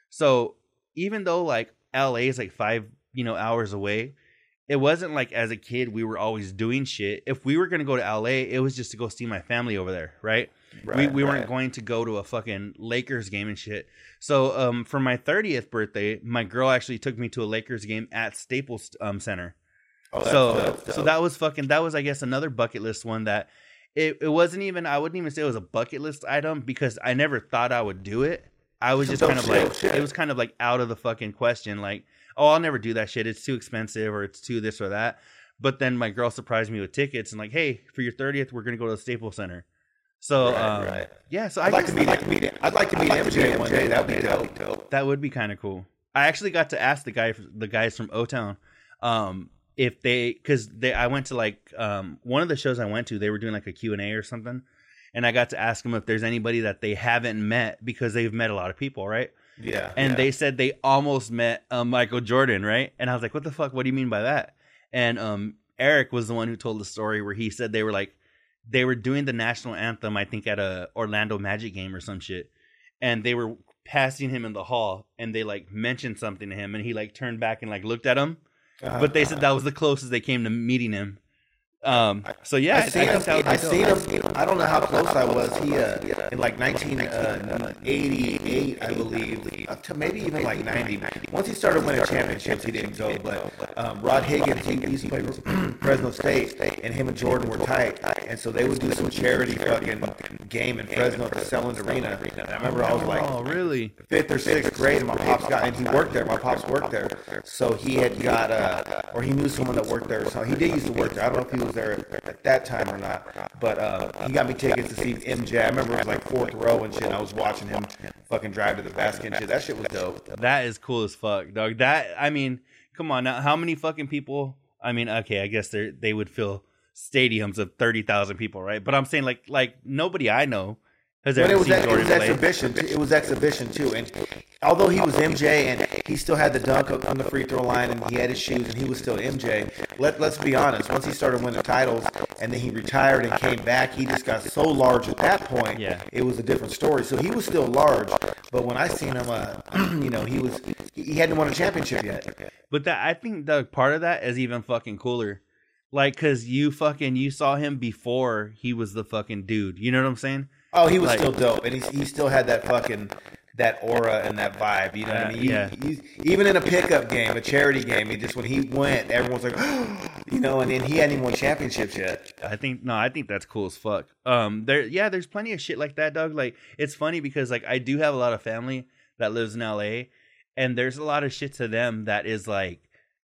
So even though like L A is like five, you know, hours away, it wasn't like as a kid we were always doing shit. If we were going to go to L A, it was just to go see my family over there, right? Right, we we weren't right. going to go to a fucking Lakers game and shit. So um, for my thirtieth birthday, my girl actually took me to a Lakers game at Staples um, Center. Oh, that's so dope, so dope. that was fucking that was I guess another bucket list one that it, it wasn't even I wouldn't even say it was a bucket list item because I never thought I would do it. I was just Dope kind of shit, like shit. it was kind of like out of the fucking question. Like, oh, I'll never do that shit. It's too expensive or it's too this or that. But then my girl surprised me with tickets and like, hey, for your thirtieth, we're gonna go to the Staples Center. So Right, um, right. yeah, so I I'd like guess to meet. I'd like to meet. I'd like to meet M J one day. That'd be dope. that would be kind of cool. I actually got to ask the guy, the guys from O-Town, um, if they, because they, I went to like um, one of the shows I went to, they were doing like a Q and A or something, and I got to ask them if there's anybody that they haven't met because they've met a lot of people, right? Yeah. And yeah. they said they almost met um, Michael Jordan, right? And I was like, what the fuck? What do you mean by that? And um, Eric was the one who told the story where he said they were like, they were doing the national anthem, I think, at a Orlando Magic game or some shit. And they were passing him in the hall and they like mentioned something to him and he like turned back and like looked at him. Uh-huh. But they said that was the closest they came to meeting him. Um, so yeah, I seen I him. think that would I be dope. seen him. I don't know how close I was. He uh, in like nineteen eighty-eight, I believe, up to maybe even like ninety. Once he started winning championships, he didn't go. But um, Rod Higgins, he used to play Fresno State, and him and Jordan were tight, and so they would do some charity fucking game in Fresno at the Selland Arena. And I remember I was like, Oh, really? fifth or sixth grade, and my pops got, and he worked there. My pops worked there, so he had got, uh, or he knew someone that worked there. So he did used to work there. I don't know if he was there at that time or not, but uh, he got me tickets to see M J. I remember it was like fourth row and shit. And I was watching him fucking drive to the basket and shit. That shit was dope. That is cool as fuck, dog. That, I mean, come on now. How many fucking people? I mean, okay, I guess they they would fill stadiums of thirty thousand people, right? But I'm saying like like nobody I know has But ever it was, seen it Jordan was play. exhibition. too. It was exhibition too. And although he was M J and he still had the dunk up on the free throw line and he had his shoes and he was still M J. Let Let's be honest. Once he started winning titles and then he retired and came back, he just got so large at that point. Yeah. It was a different story. So he was still large, but when I seen him, uh, you know, he was he hadn't won a championship yet. But that I think the part of that is even fucking cooler. Like, cause you fucking you saw him before he was the fucking dude. You know what I'm saying? Oh, he was Like- still dope, and he he still had that fucking that aura and that vibe. You know what I mean? Yeah. He- he- even in a pickup game, a charity game, he just when he went, everyone's like, you know, and then he hadn't even won championships yet. I think no, I think that's cool as fuck. Um, there, yeah, there's plenty of shit like that, Doug. Like, it's funny because like I do have a lot of family that lives in L A, and there's a lot of shit to them that is like,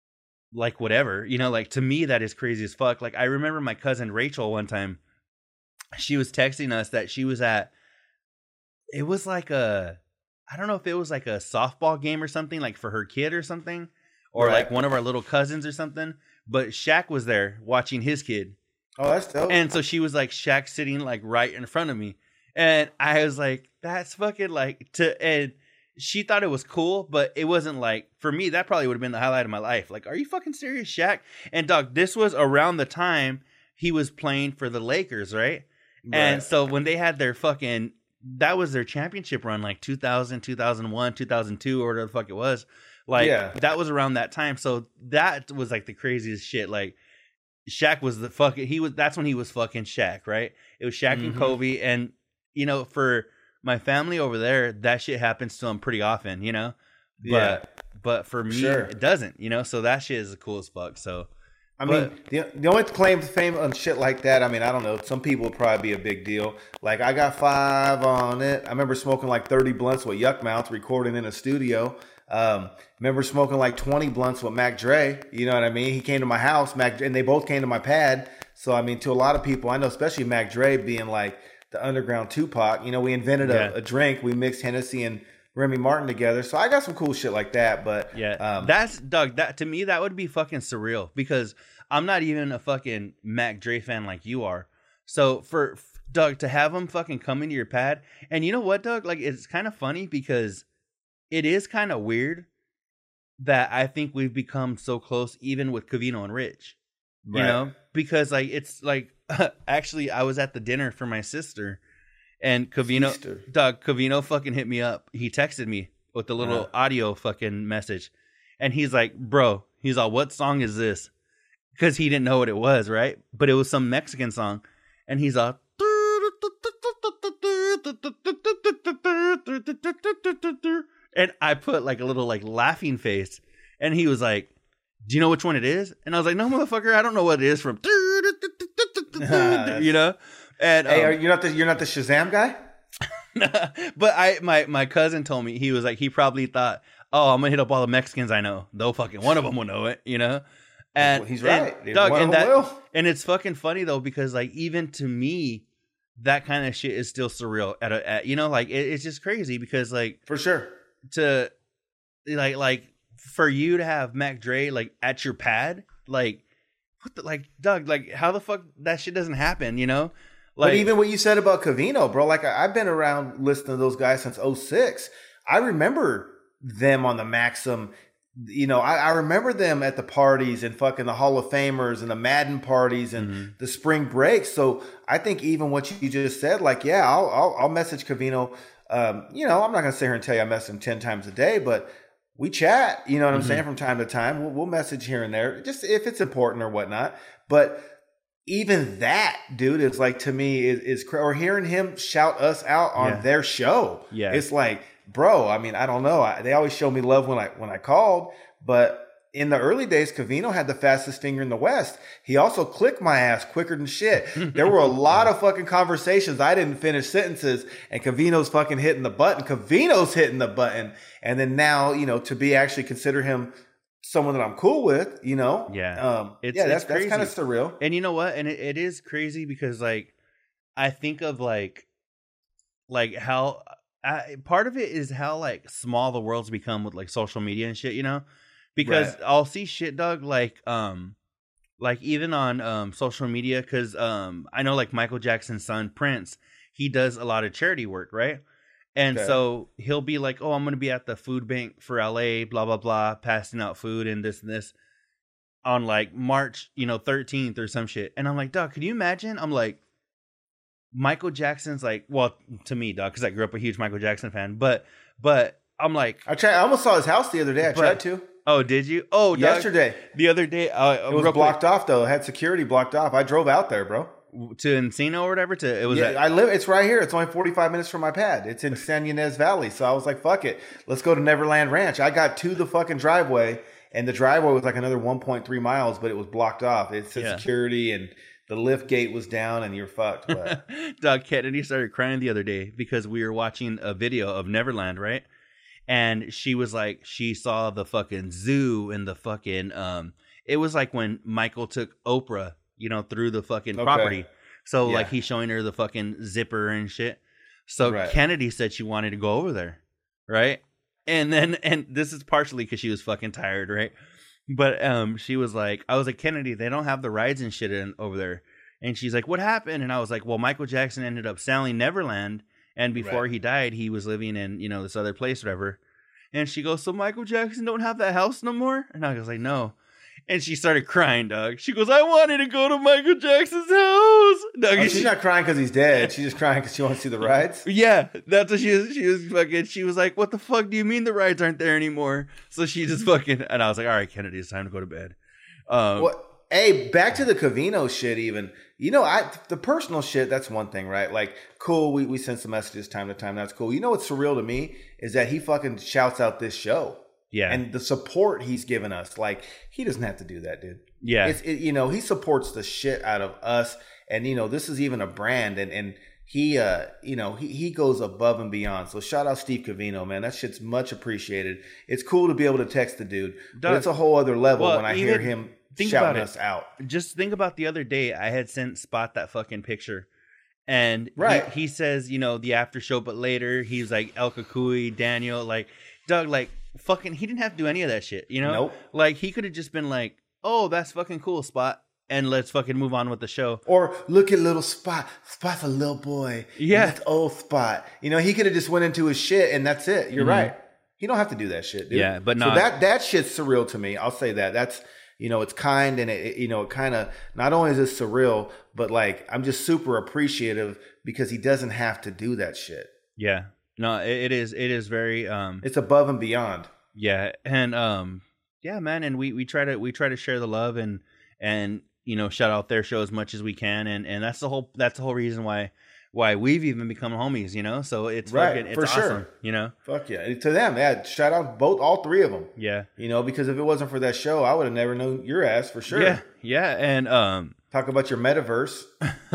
like whatever, you know, like to me that is crazy as fuck. Like I remember my cousin Rachel one time, she was texting us that she was at, it was like a, I don't know if it was like a softball game or something, like for her kid or something, or Right. like one of our little cousins or something. But Shaq was there watching his kid. Oh, that's dope. And so she was like, Shaq sitting like right in front of me. And I was like, that's fucking like to and she thought it was cool, but it wasn't like for me. That probably would have been the highlight of my life. Like, are you fucking serious, Shaq? And dog, this was around the time he was playing for the Lakers, right? Right. And so when they had their fucking, that was their championship run, like two thousand, two thousand one, two thousand two, or whatever the fuck it was. Like, yeah. That was around that time. So that was like the craziest shit. Like, Shaq was the fucking, he was, that's when he was fucking Shaq, right? It was Shaq mm-hmm. and Kobe. And, you know, for my family over there, that shit happens to them pretty often, you know? But, yeah. But for me, sure. it doesn't, you know? So that shit is the coolest fuck. So, I mean, but, the, the only claim to fame on shit like that, I mean, I don't know. Some people would probably be a big deal. Like, I got five on it. I remember smoking like thirty blunts with Yuck Mouth, recording in a studio. Um, remember smoking like twenty blunts with Mac Dre. You know what I mean? He came to my house, Mac, and they both came to my pad. So, I mean, to a lot of people, I know, especially Mac Dre being like the underground Tupac. You know, we invented a, yeah. a drink. We mixed Hennessy and Remy Martin together. So I got some cool shit like that. But yeah, um, that's Doug. That to me, that would be fucking surreal because I'm not even a fucking Mac Dre fan like you are. So for Doug to have him fucking come into your pad, and you know what, Doug? Like, it's kind of funny because it is kind of weird that I think we've become so close, even with Covino and Rich. You right. know, because like it's like actually I was at the dinner for my sister. And Covino, Sister. Doug, Covino fucking hit me up. He texted me with a little uh, audio fucking message. And he's like, bro, he's all, what song is this? Because he didn't know what it was, right? But it was some Mexican song. And he's all, and I put like a little like laughing face. And he was like, do you know which one it is? And I was like, no, motherfucker, I don't know what it is from. You know? And, hey, um, are you not the you're not the Shazam guy? But I my my cousin told me, he was like, he probably thought, oh, I'm gonna hit up all the Mexicans I know. Though fucking one of them will know it, you know. And well, he's right, and, Doug, and that will. And it's fucking funny though because like even to me, that kind of shit is still surreal. At a at, you know, like it, it's just crazy because like for sure to like like for you to have Mac Dre like at your pad, like what the like Doug, like how the fuck that shit doesn't happen, you know. Like, but even what you said about Covino, bro, like I, I've been around listening to those guys since oh six. I remember them on the Maxim. You know, I, I remember them at the parties and fucking the Hall of Famers and the Madden parties and mm-hmm. the spring breaks. So I think even what you just said, like, yeah, I'll I'll, I'll message Covino. Um, you know, I'm not gonna sit here and tell you I message him ten times a day, but we chat. You know what I'm mm-hmm. saying? From time to time, we'll, we'll message here and there, just if it's important or whatnot. But even that, dude, is like, to me, is, is or hearing him shout us out on yeah. their show. Yeah. It's like, bro, I mean, I don't know. I, they always show me love when I when I called, but in the early days, Covino had the fastest finger in the West. He also clicked my ass quicker than shit. There were a lot of fucking conversations. I didn't finish sentences, and Covino's fucking hitting the button. Covino's hitting the button. And then now, you know, to be actually consider him someone that I'm cool with, you know? Yeah. Um, it's, yeah, that's, it's that's kind of surreal. And you know what? And it, it is crazy because, like, I think of, like, like how, I, part of it is how, like, small the world's become with, like, social media and shit, you know? Because right. I'll see shit, Doug, like, um, like, even on um social media, because um, I know, like, Michael Jackson's son, Prince, he does a lot of charity work, right? And okay. so he'll be like, oh, I'm going to be at the food bank for L A, blah, blah, blah, passing out food and this and this on like March, you know, thirteenth or some shit. And I'm like, Doug, can you imagine? I'm like, Michael Jackson's like, well, to me, Doug, because I grew up a huge Michael Jackson fan. But, but I'm like, I tried. I almost saw his house the other day. I but, tried to. Oh, did you? Oh, yesterday. Doug, the other day. Uh, it was blocked quick. off, though. It had security blocked off. I drove out there, bro. To Encino or whatever. To it was. Yeah, at- I live. It's right here. It's only forty-five minutes from my pad. It's in San Ynez Valley. So I was like, "Fuck it, let's go to Neverland Ranch." I got to the fucking driveway, and the driveway was like another one point three miles, but it was blocked off. It said yeah. security, and the lift gate was down, and you're fucked. But Doug Kennedy started crying the other day because we were watching a video of Neverland, right? And she was like, she saw the fucking zoo and the fucking um. It was like when Michael took Oprah, you know, through the fucking okay. property. So yeah. like he's showing her the fucking zipper and shit. So right. Kennedy said she wanted to go over there. Right. And then, and this is partially because she was fucking tired. Right. But um, she was like, I was like, Kennedy, they don't have the rides and shit in over there. And she's like, what happened? And I was like, well, Michael Jackson ended up selling Neverland And before Right. he died, he was living in, you know, this other place, whatever. And she goes, so Michael Jackson don't have that house no more? And I was like, no. And she started crying, dog. She goes, I wanted to go to Michael Jackson's house. Dog, Oh, and she's she- not crying because he's dead. She's just crying because she wants to see the rides. Yeah, that's what she was. She was fucking. She was like, "What the fuck do you mean the rides aren't there anymore?" So she just fucking. And I was like, "All right, Kennedy, it's time to go to bed." Um, Well, hey, back to the Covino shit. Even you know, I the personal shit. That's one thing, right? Like, cool. We we send some messages time to time. That's cool. You know what's surreal to me is that he fucking shouts out this show. Yeah, And the support he's given us. Like, he doesn't have to do that, dude. yeah, It's it, you know, he supports the shit out of us, and you know, this is even a brand, and and he uh you know he he goes above and beyond. So shout out Steve Covino, man. That shit's much appreciated. It's cool to be able to text the dude, but Doug, it's a whole other level well, when I hear even him think shouting about it. us out. just think about the other day. I had sent Spot that fucking picture, and Right. he, he says, you know, the after show, but later he's like El Kakui, Daniel, like Doug, like fucking. He didn't have to do any of that shit, you know. Nope. Like he could have just been like, "Oh, that's fucking cool, Spot," and let's fucking move on with the show. Or look at little Spot. Spot's a little boy. Yeah. And that's old Spot. You know, he could have just went into his shit, and that's it. You're Mhm. right. He don't have to do that shit, dude. Yeah, but so not- that that shit's surreal to me. I'll say that. That's you know, it's kind, and it, it- you know, it kind of not only is it surreal, but like I'm just super appreciative because he doesn't have to do that shit. Yeah, no, it, it is. It is very. Um, It's above and beyond. Yeah, and um, yeah, man, and we, we try to we try to share the love and and you know shout out their show as much as we can, and, and that's the whole that's the whole reason why why we've even become homies, you know. So it's Right, fucking, it's for awesome, sure. you know. Fuck yeah, to them, yeah. Shout out both, all three of them. Yeah, You know, because if it wasn't for that show, I would have never known your ass for sure. yeah, yeah, and um, Talk about your metaverse.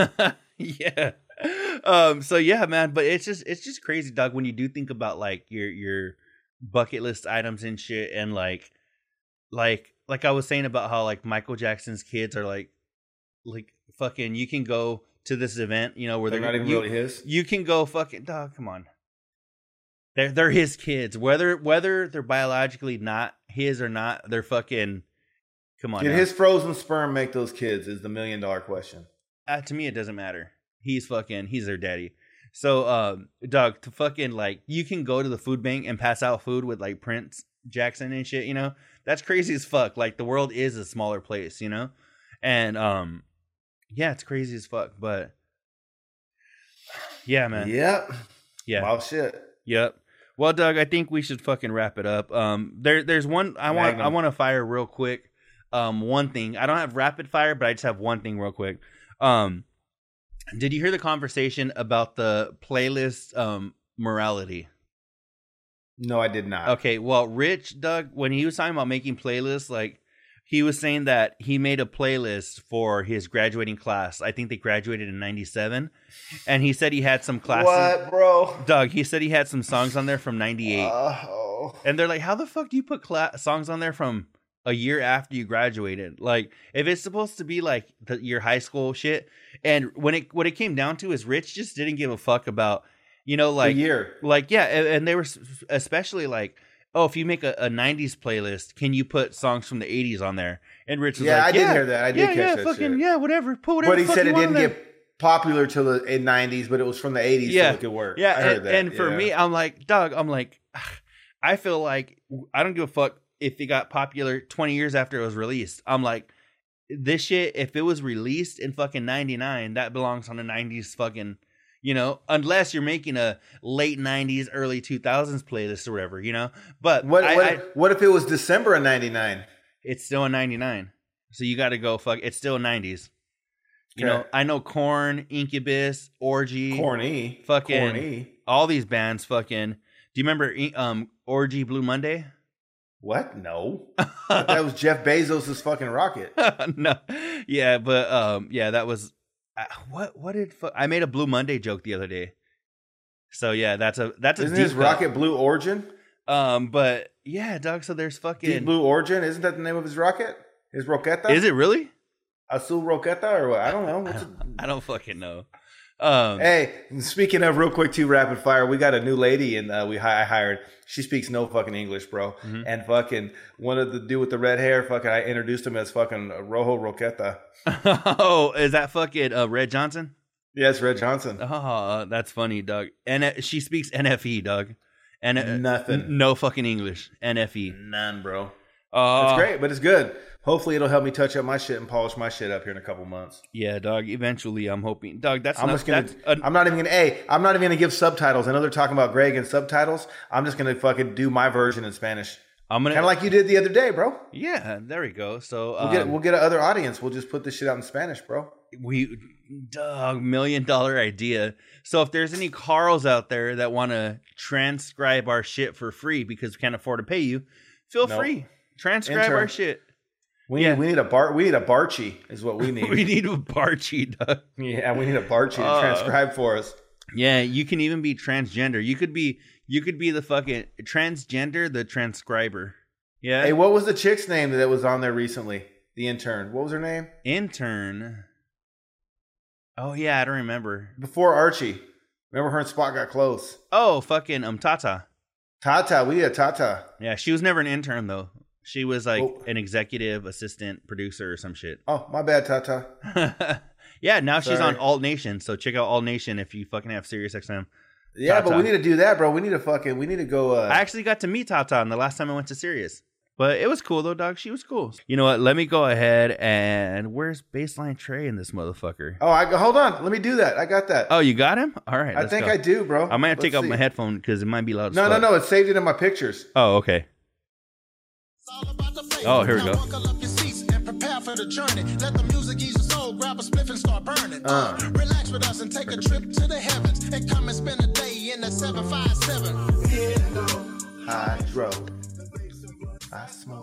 yeah, um, so yeah, man, but it's just it's just crazy, dog. When you do think about like your your bucket list items and shit, and like like like I was saying about how like Michael Jackson's kids are like like fucking you can go to this event, you know, where They're they're, not even you, really his. you can go fucking dog, come on. They're they're his kids. Whether whether they're biologically not his or not, they're fucking come on. Did now. his frozen sperm make those kids? Is the million dollar question. Uh, to me it doesn't matter. He's fucking he's their daddy. So um dog, to fucking like you can go to the food bank and pass out food with like Prince Jackson and shit, you know? That's crazy as fuck. Like the world is a smaller place, you know? And um yeah, it's crazy as fuck, but yeah, man. Yep. Yeah. Wow, shit. Yep. Well, Doug, I think we should fucking wrap it up. Um, there, there's one I want. Magnum. I want to fire real quick. Um, one thing. I don't have rapid fire, but I just have one thing real quick. Um, did you hear the conversation about the playlist um morality? No, I did not. Okay. Well, Rich, Doug, when he was talking about making playlists, like he was saying that he made a playlist for his graduating class. I think they graduated in ninety-seven, and he said he had some classes. What, bro? Doug, he said he had some songs on there from ninety-eight. Oh. And they're like, how the fuck do you put cla- songs on there from a year after you graduated? Like, if it's supposed to be like the, your high school shit, and when it what it came down to is Rich just didn't give a fuck about, you know, like, a year. like yeah, and, and they were s- especially like, oh, if you make a, a nineties playlist, can you put songs from the eighties on there? And Rich was Yeah, like, I did yeah, hear that. I did yeah, catch yeah, that fucking shit. yeah, whatever. Put whatever. But he the fuck said you it want on didn't there. get popular till the in nineties, but it was from the eighties, Yeah. so it could work. Yeah, I heard and, that. and for yeah. me, I'm like, Doug, I'm like, I feel like I don't give a fuck if it got popular twenty years after it was released. I'm like, this shit, if it was released in fucking ninety-nine, that belongs on the nineties fucking, you know, unless you're making a late nineties, early two thousands playlist or whatever, you know. But what I, what, I, what if it was December of ninety-nine? it's still in ninety-nine. So you got to go fuck, it's still nineties. You Okay. know, I know Korn, Incubus, Orgy. Corny. Fucking- Corny. All these bands fucking. Do you remember um Orgy Blue Monday? What? No. That was Jeff Bezos' fucking rocket. No, yeah, but um, yeah, that was uh, what what did fu- I made a Blue Monday joke the other day. So yeah, that's a that's a Isn't deep his cut. rocket Blue Origin? Um, but yeah, dog. So there's fucking. Deep Blue Origin? Isn't that the name of his rocket? His Roqueta? Is it really? Azul Roqueta or what? I don't know. What's it? I don't fucking know. Um, Hey, speaking of real quick, too, rapid fire, we got a new lady and uh, we hi- I hired. She speaks no fucking English, bro. Mhm. And fucking one of the dude with the red hair, fucking, I introduced him as fucking Rojo Roqueta. oh, is that fucking uh, Red Johnson? Yes, Red Johnson. Oh, that's funny, Doug. And she speaks N F E, Doug. And uh, Nothing. N- no fucking English. N F E. None, bro. Uh, That's great, but it's good. Hopefully, it'll help me touch up my shit and polish my shit up here in a couple months. Yeah, dog. Eventually, I'm hoping, dog. That's I'm not, just gonna. that's a, I'm not even gonna. A. I'm not even gonna give subtitles. I know they're talking about Greg and subtitles. I'm just gonna fucking do my version in Spanish. I'm gonna kind of like you did the other day, bro. Yeah, there we go. So We'll um, get we'll get another audience. We'll just put this shit out in Spanish, bro. we, dog, million dollar idea. So if there's any Carls out there that want to transcribe our shit for free because we can't afford to pay you, feel Nope. free. Transcribe Intern. our shit. We Yeah. need we need a bar. We need a Barchi is what we need. We need a Barchi, dog. Yeah, we need a Barchi to Uh, transcribe for us. Yeah, you can even be transgender. You could be you could be the fucking transgender, the transcriber. Yeah. Hey, what was the chick's name that was on there recently? The intern. What was her name? Intern. Oh yeah, I don't remember. Before Archie. Remember her and Spot got close. Oh, fucking um Tata. Tata, we need a Tata. Yeah, she was never an intern though. She was like Oh. an executive assistant producer or some shit. Oh, my bad, Tata. Yeah, now she's Sorry. on Alt Nation, so check out Alt Nation if you fucking have Sirius X M. Yeah, Tata. but we need to do that, bro. We need to fucking, we need to go. Uh, I actually got to meet Tata the last time I went to Sirius. But it was cool though, dog. She was cool. You know what? Let me go ahead and where's Baseline Trey in this motherfucker? oh, I hold on. Let me do that. I got that. Oh, you got him? All right. I let's think go. I do, bro. I might have to take Let's out my see. headphone because it might be loud. as No, no, fuck. no. It saved it in my pictures. Oh, okay. Oh, here we go. Buckle up your seats and prepare for the journey. Let the music ease your soul. Grab a spliff and start burning. Uh. Uh, relax with us and take a trip to the heavens and come and spend a day in the seven five seven. Hydro. I smoke